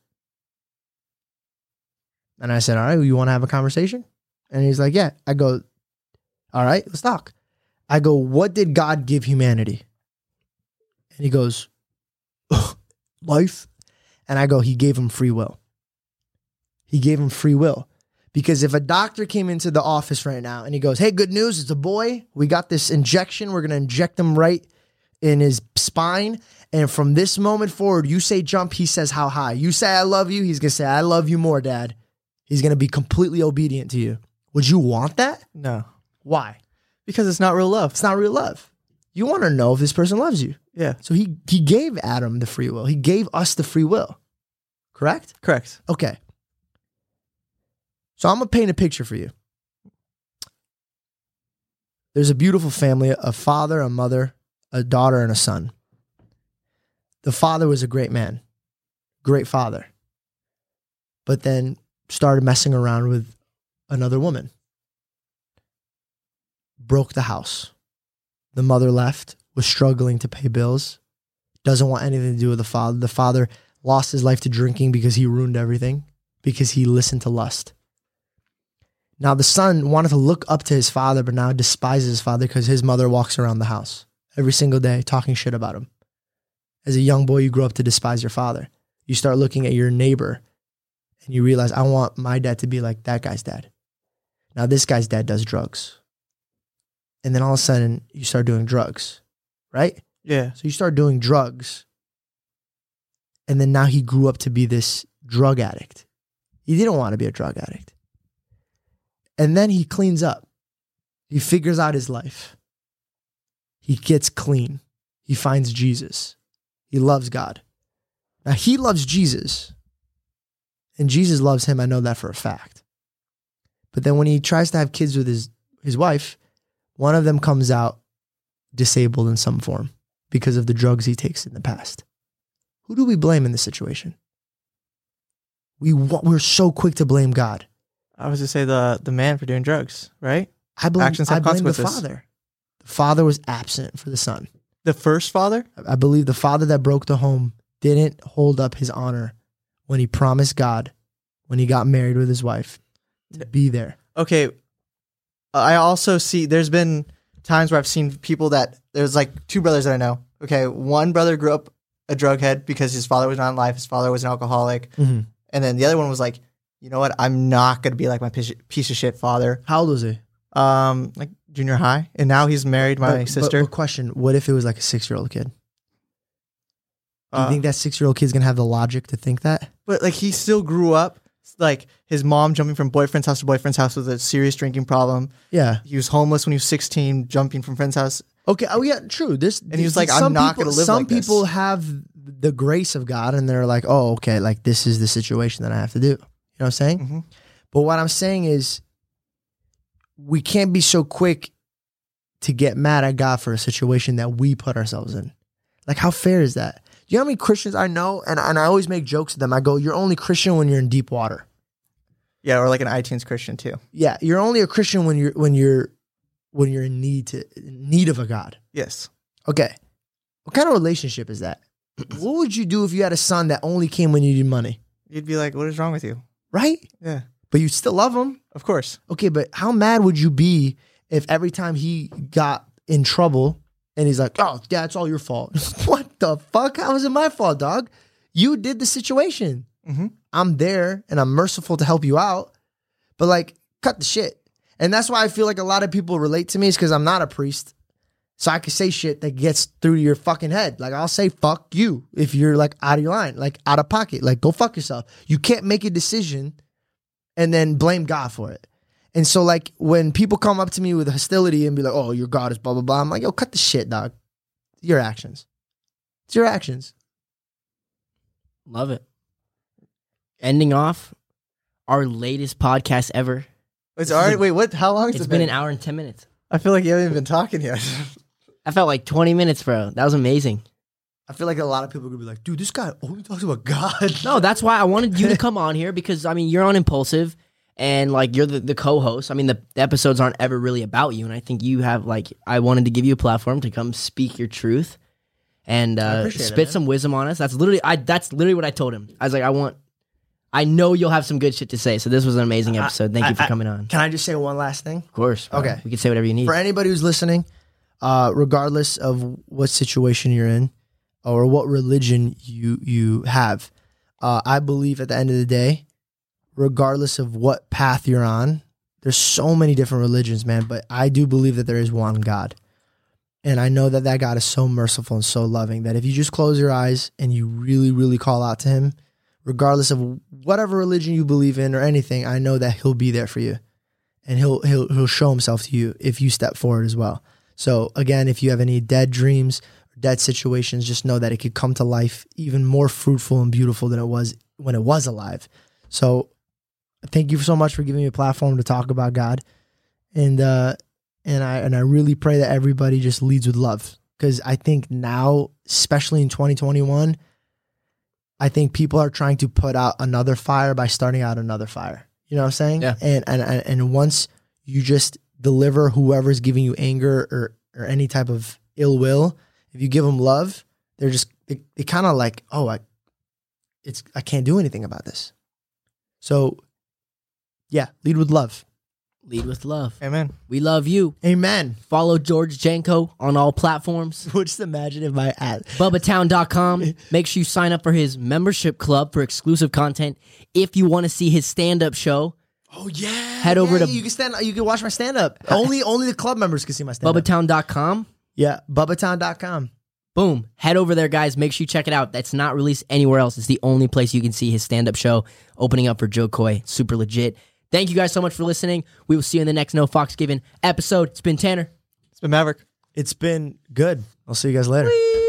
And I said, all right, well, you want to have a conversation? And he's like, yeah. I go, all right, let's talk. I go, what did God give humanity? And he goes, life. And I go, he gave him free will. He gave him free will. Because if a doctor came into the office right now and he goes, hey, good news, it's a boy. We got this injection. We're going to inject him right in his spine. And from this moment forward, you say jump, he says how high. You say I love you, he's going to say I love you more, Dad. He's going to be completely obedient to you. Would you want that? No. Why? Because it's not real love. It's not real love. You want to know if this person loves you. Yeah. So he he gave Adam the free will. He gave us the free will. Correct? Correct. Okay. So I'm going to paint a picture for you. There's a beautiful family, a father, a mother, a daughter, and a son. The father was a great man. Great father. But then started messing around with another woman. Broke the house. The mother left, was struggling to pay bills, doesn't want anything to do with the father. The father lost his life to drinking because he ruined everything, because he listened to lust. Now the son wanted to look up to his father, but now despises his father because his mother walks around the house every single day talking shit about him. As a young boy, you grow up to despise your father. You start looking at your neighbor and you realize, I want my dad to be like that guy's dad. Now this guy's dad does drugs. And then all of a sudden you start doing drugs, right? Yeah. So you start doing drugs. And then now he grew up to be this drug addict. He didn't want to be a drug addict. And then he cleans up. He figures out his life. He gets clean. He finds Jesus. He loves God. Now he loves Jesus. And Jesus loves him. I know that for a fact. But then when he tries to have kids with his, his wife, one of them comes out disabled in some form because of the drugs he takes in the past. Who do we blame in this situation? We, we're so quick to blame God. I was to say the the man for doing drugs, right? I blame, Actions have I blame the consequences. father. The father was absent for the son. The first father? I believe the father that broke the home didn't hold up his honor when he promised God, when he got married with his wife, to be there. Okay. I also see, there's been times where I've seen people that, there's like two brothers that I know. Okay. One brother grew up a drug head because his father was not in life. His father was an alcoholic. Mm-hmm. And then the other one was like, you know what? I'm not going to be like my piece piece of shit father. How old was he? Um, like junior high. And now he's married to my But- sister. But, but question, what if it was like a six-year-old kid? Do you Uh, think that six-year-old kid's going to have the logic to think that? But like he still grew up, like his mom jumping from boyfriend's house to boyfriend's house with a serious drinking problem. Yeah. He was homeless when he was sixteen, jumping from friend's house. Okay. Oh, yeah. True. This And he was like, I'm some not people- gonna live Some like this. people have the grace of God, and they're like, "Oh, okay. Like this is the situation that I have to do." You know what I'm saying? Mm-hmm. But what I'm saying is, we can't be so quick to get mad at God for a situation that we put ourselves in. Like, how fair is that? You know how many Christians I know, and, and I always make jokes to them. I go, "You're only Christian when you're in deep water." Yeah, or like an iTunes Christian too. Yeah, you're only a Christian when you're when you're when you're in need to in need of a God. Yes. Okay, what kind of relationship is that? What would you do if you had a son that only came when you needed money? You'd be like, what is wrong with you? Right? Yeah, But you still love him. of course. Okay, but how mad would you be if every time he got in trouble and he's like, "Oh, yeah, it's all your fault." What the fuck? How is it my fault, dog? You did the situation. Mm-hmm. I'm there and I'm merciful to help you out. But like, cut the shit. And that's why I feel like a lot of people relate to me is because I'm not a priest. So I can say shit that gets through to your fucking head. Like, I'll say fuck you if you're like out of your line, like out of pocket. Like, go fuck yourself. You can't make a decision and then blame God for it. And so like when people come up to me with hostility and be like, "Oh, your God is blah, blah, blah." I'm like, yo, cut the shit, dog. It's your actions. It's your actions. Love it. Ending off our latest podcast ever. It's already, wait, what? How long has It's it been been? an hour and ten minutes. I feel like you haven't even been talking yet. I felt like twenty minutes, bro. That was amazing. I feel like a lot of people are going to be like, "Dude, this guy only talks about God." No, that's why I wanted you to come on here because, I mean, you're on Impulsive and, like, you're the, the co-host. I mean, the, the episodes aren't ever really about you. And I think you have, like, I wanted to give you a platform to come speak your truth and uh, appreciate it, spit man. some wisdom on us. That's literally, I. That's literally what I told him. I was like, I want, I know you'll have some good shit to say. So this was an amazing episode. Thank I- you for I- coming on. Can I just say one last thing? Of course. bro. Okay. We can say whatever you need. For anybody who's listening, uh, regardless of what situation you're in or what religion you you have, uh, I believe at the end of the day, regardless of what path you're on, there's so many different religions, man. But I do believe that there is one God. And I know that that God is so merciful and so loving that if you just close your eyes and you really, really call out to him, regardless of whatever religion you believe in or anything, I know that he'll be there for you. And he'll he'll he'll show himself to you if you step forward as well. So again, if you have any dead dreams or dead situations, just know that it could come to life even more fruitful and beautiful than it was when it was alive. So thank you so much for giving me a platform to talk about God. And uh and I and I really pray that everybody just leads with love. Because I think now, especially in twenty twenty-one, I think people are trying to put out another fire by starting out another fire. You know what I'm saying? Yeah. And and and, and once you just deliver whoever's giving you anger or, or any type of ill will, if you give them love, they're just, they, they kind of like, oh, I, it's, I can't do anything about this. So yeah, lead with love. Lead with love. Amen. We love you. Amen. Follow George Janko on all platforms. Would just imagine if my ad. Bubba Town dot com. Make sure you sign up for his membership club for exclusive content. If you want to see his stand-up show, Oh yeah. Head over Yeah, to- you can stand. You can watch my stand up. only only the club members can see my stand Bubba up. Town dot com. Yeah, Bubba Town dot com. Boom. Head over there, guys. Make sure you check it out. That's not released anywhere else. It's the only place you can see his stand-up show opening up for Joe Coy. Super legit. Thank you guys so much for listening. We will see you in the next No Fox Given episode. It's been Tanner. It's been Maverick. It's been good. I'll see you guys later. Whee!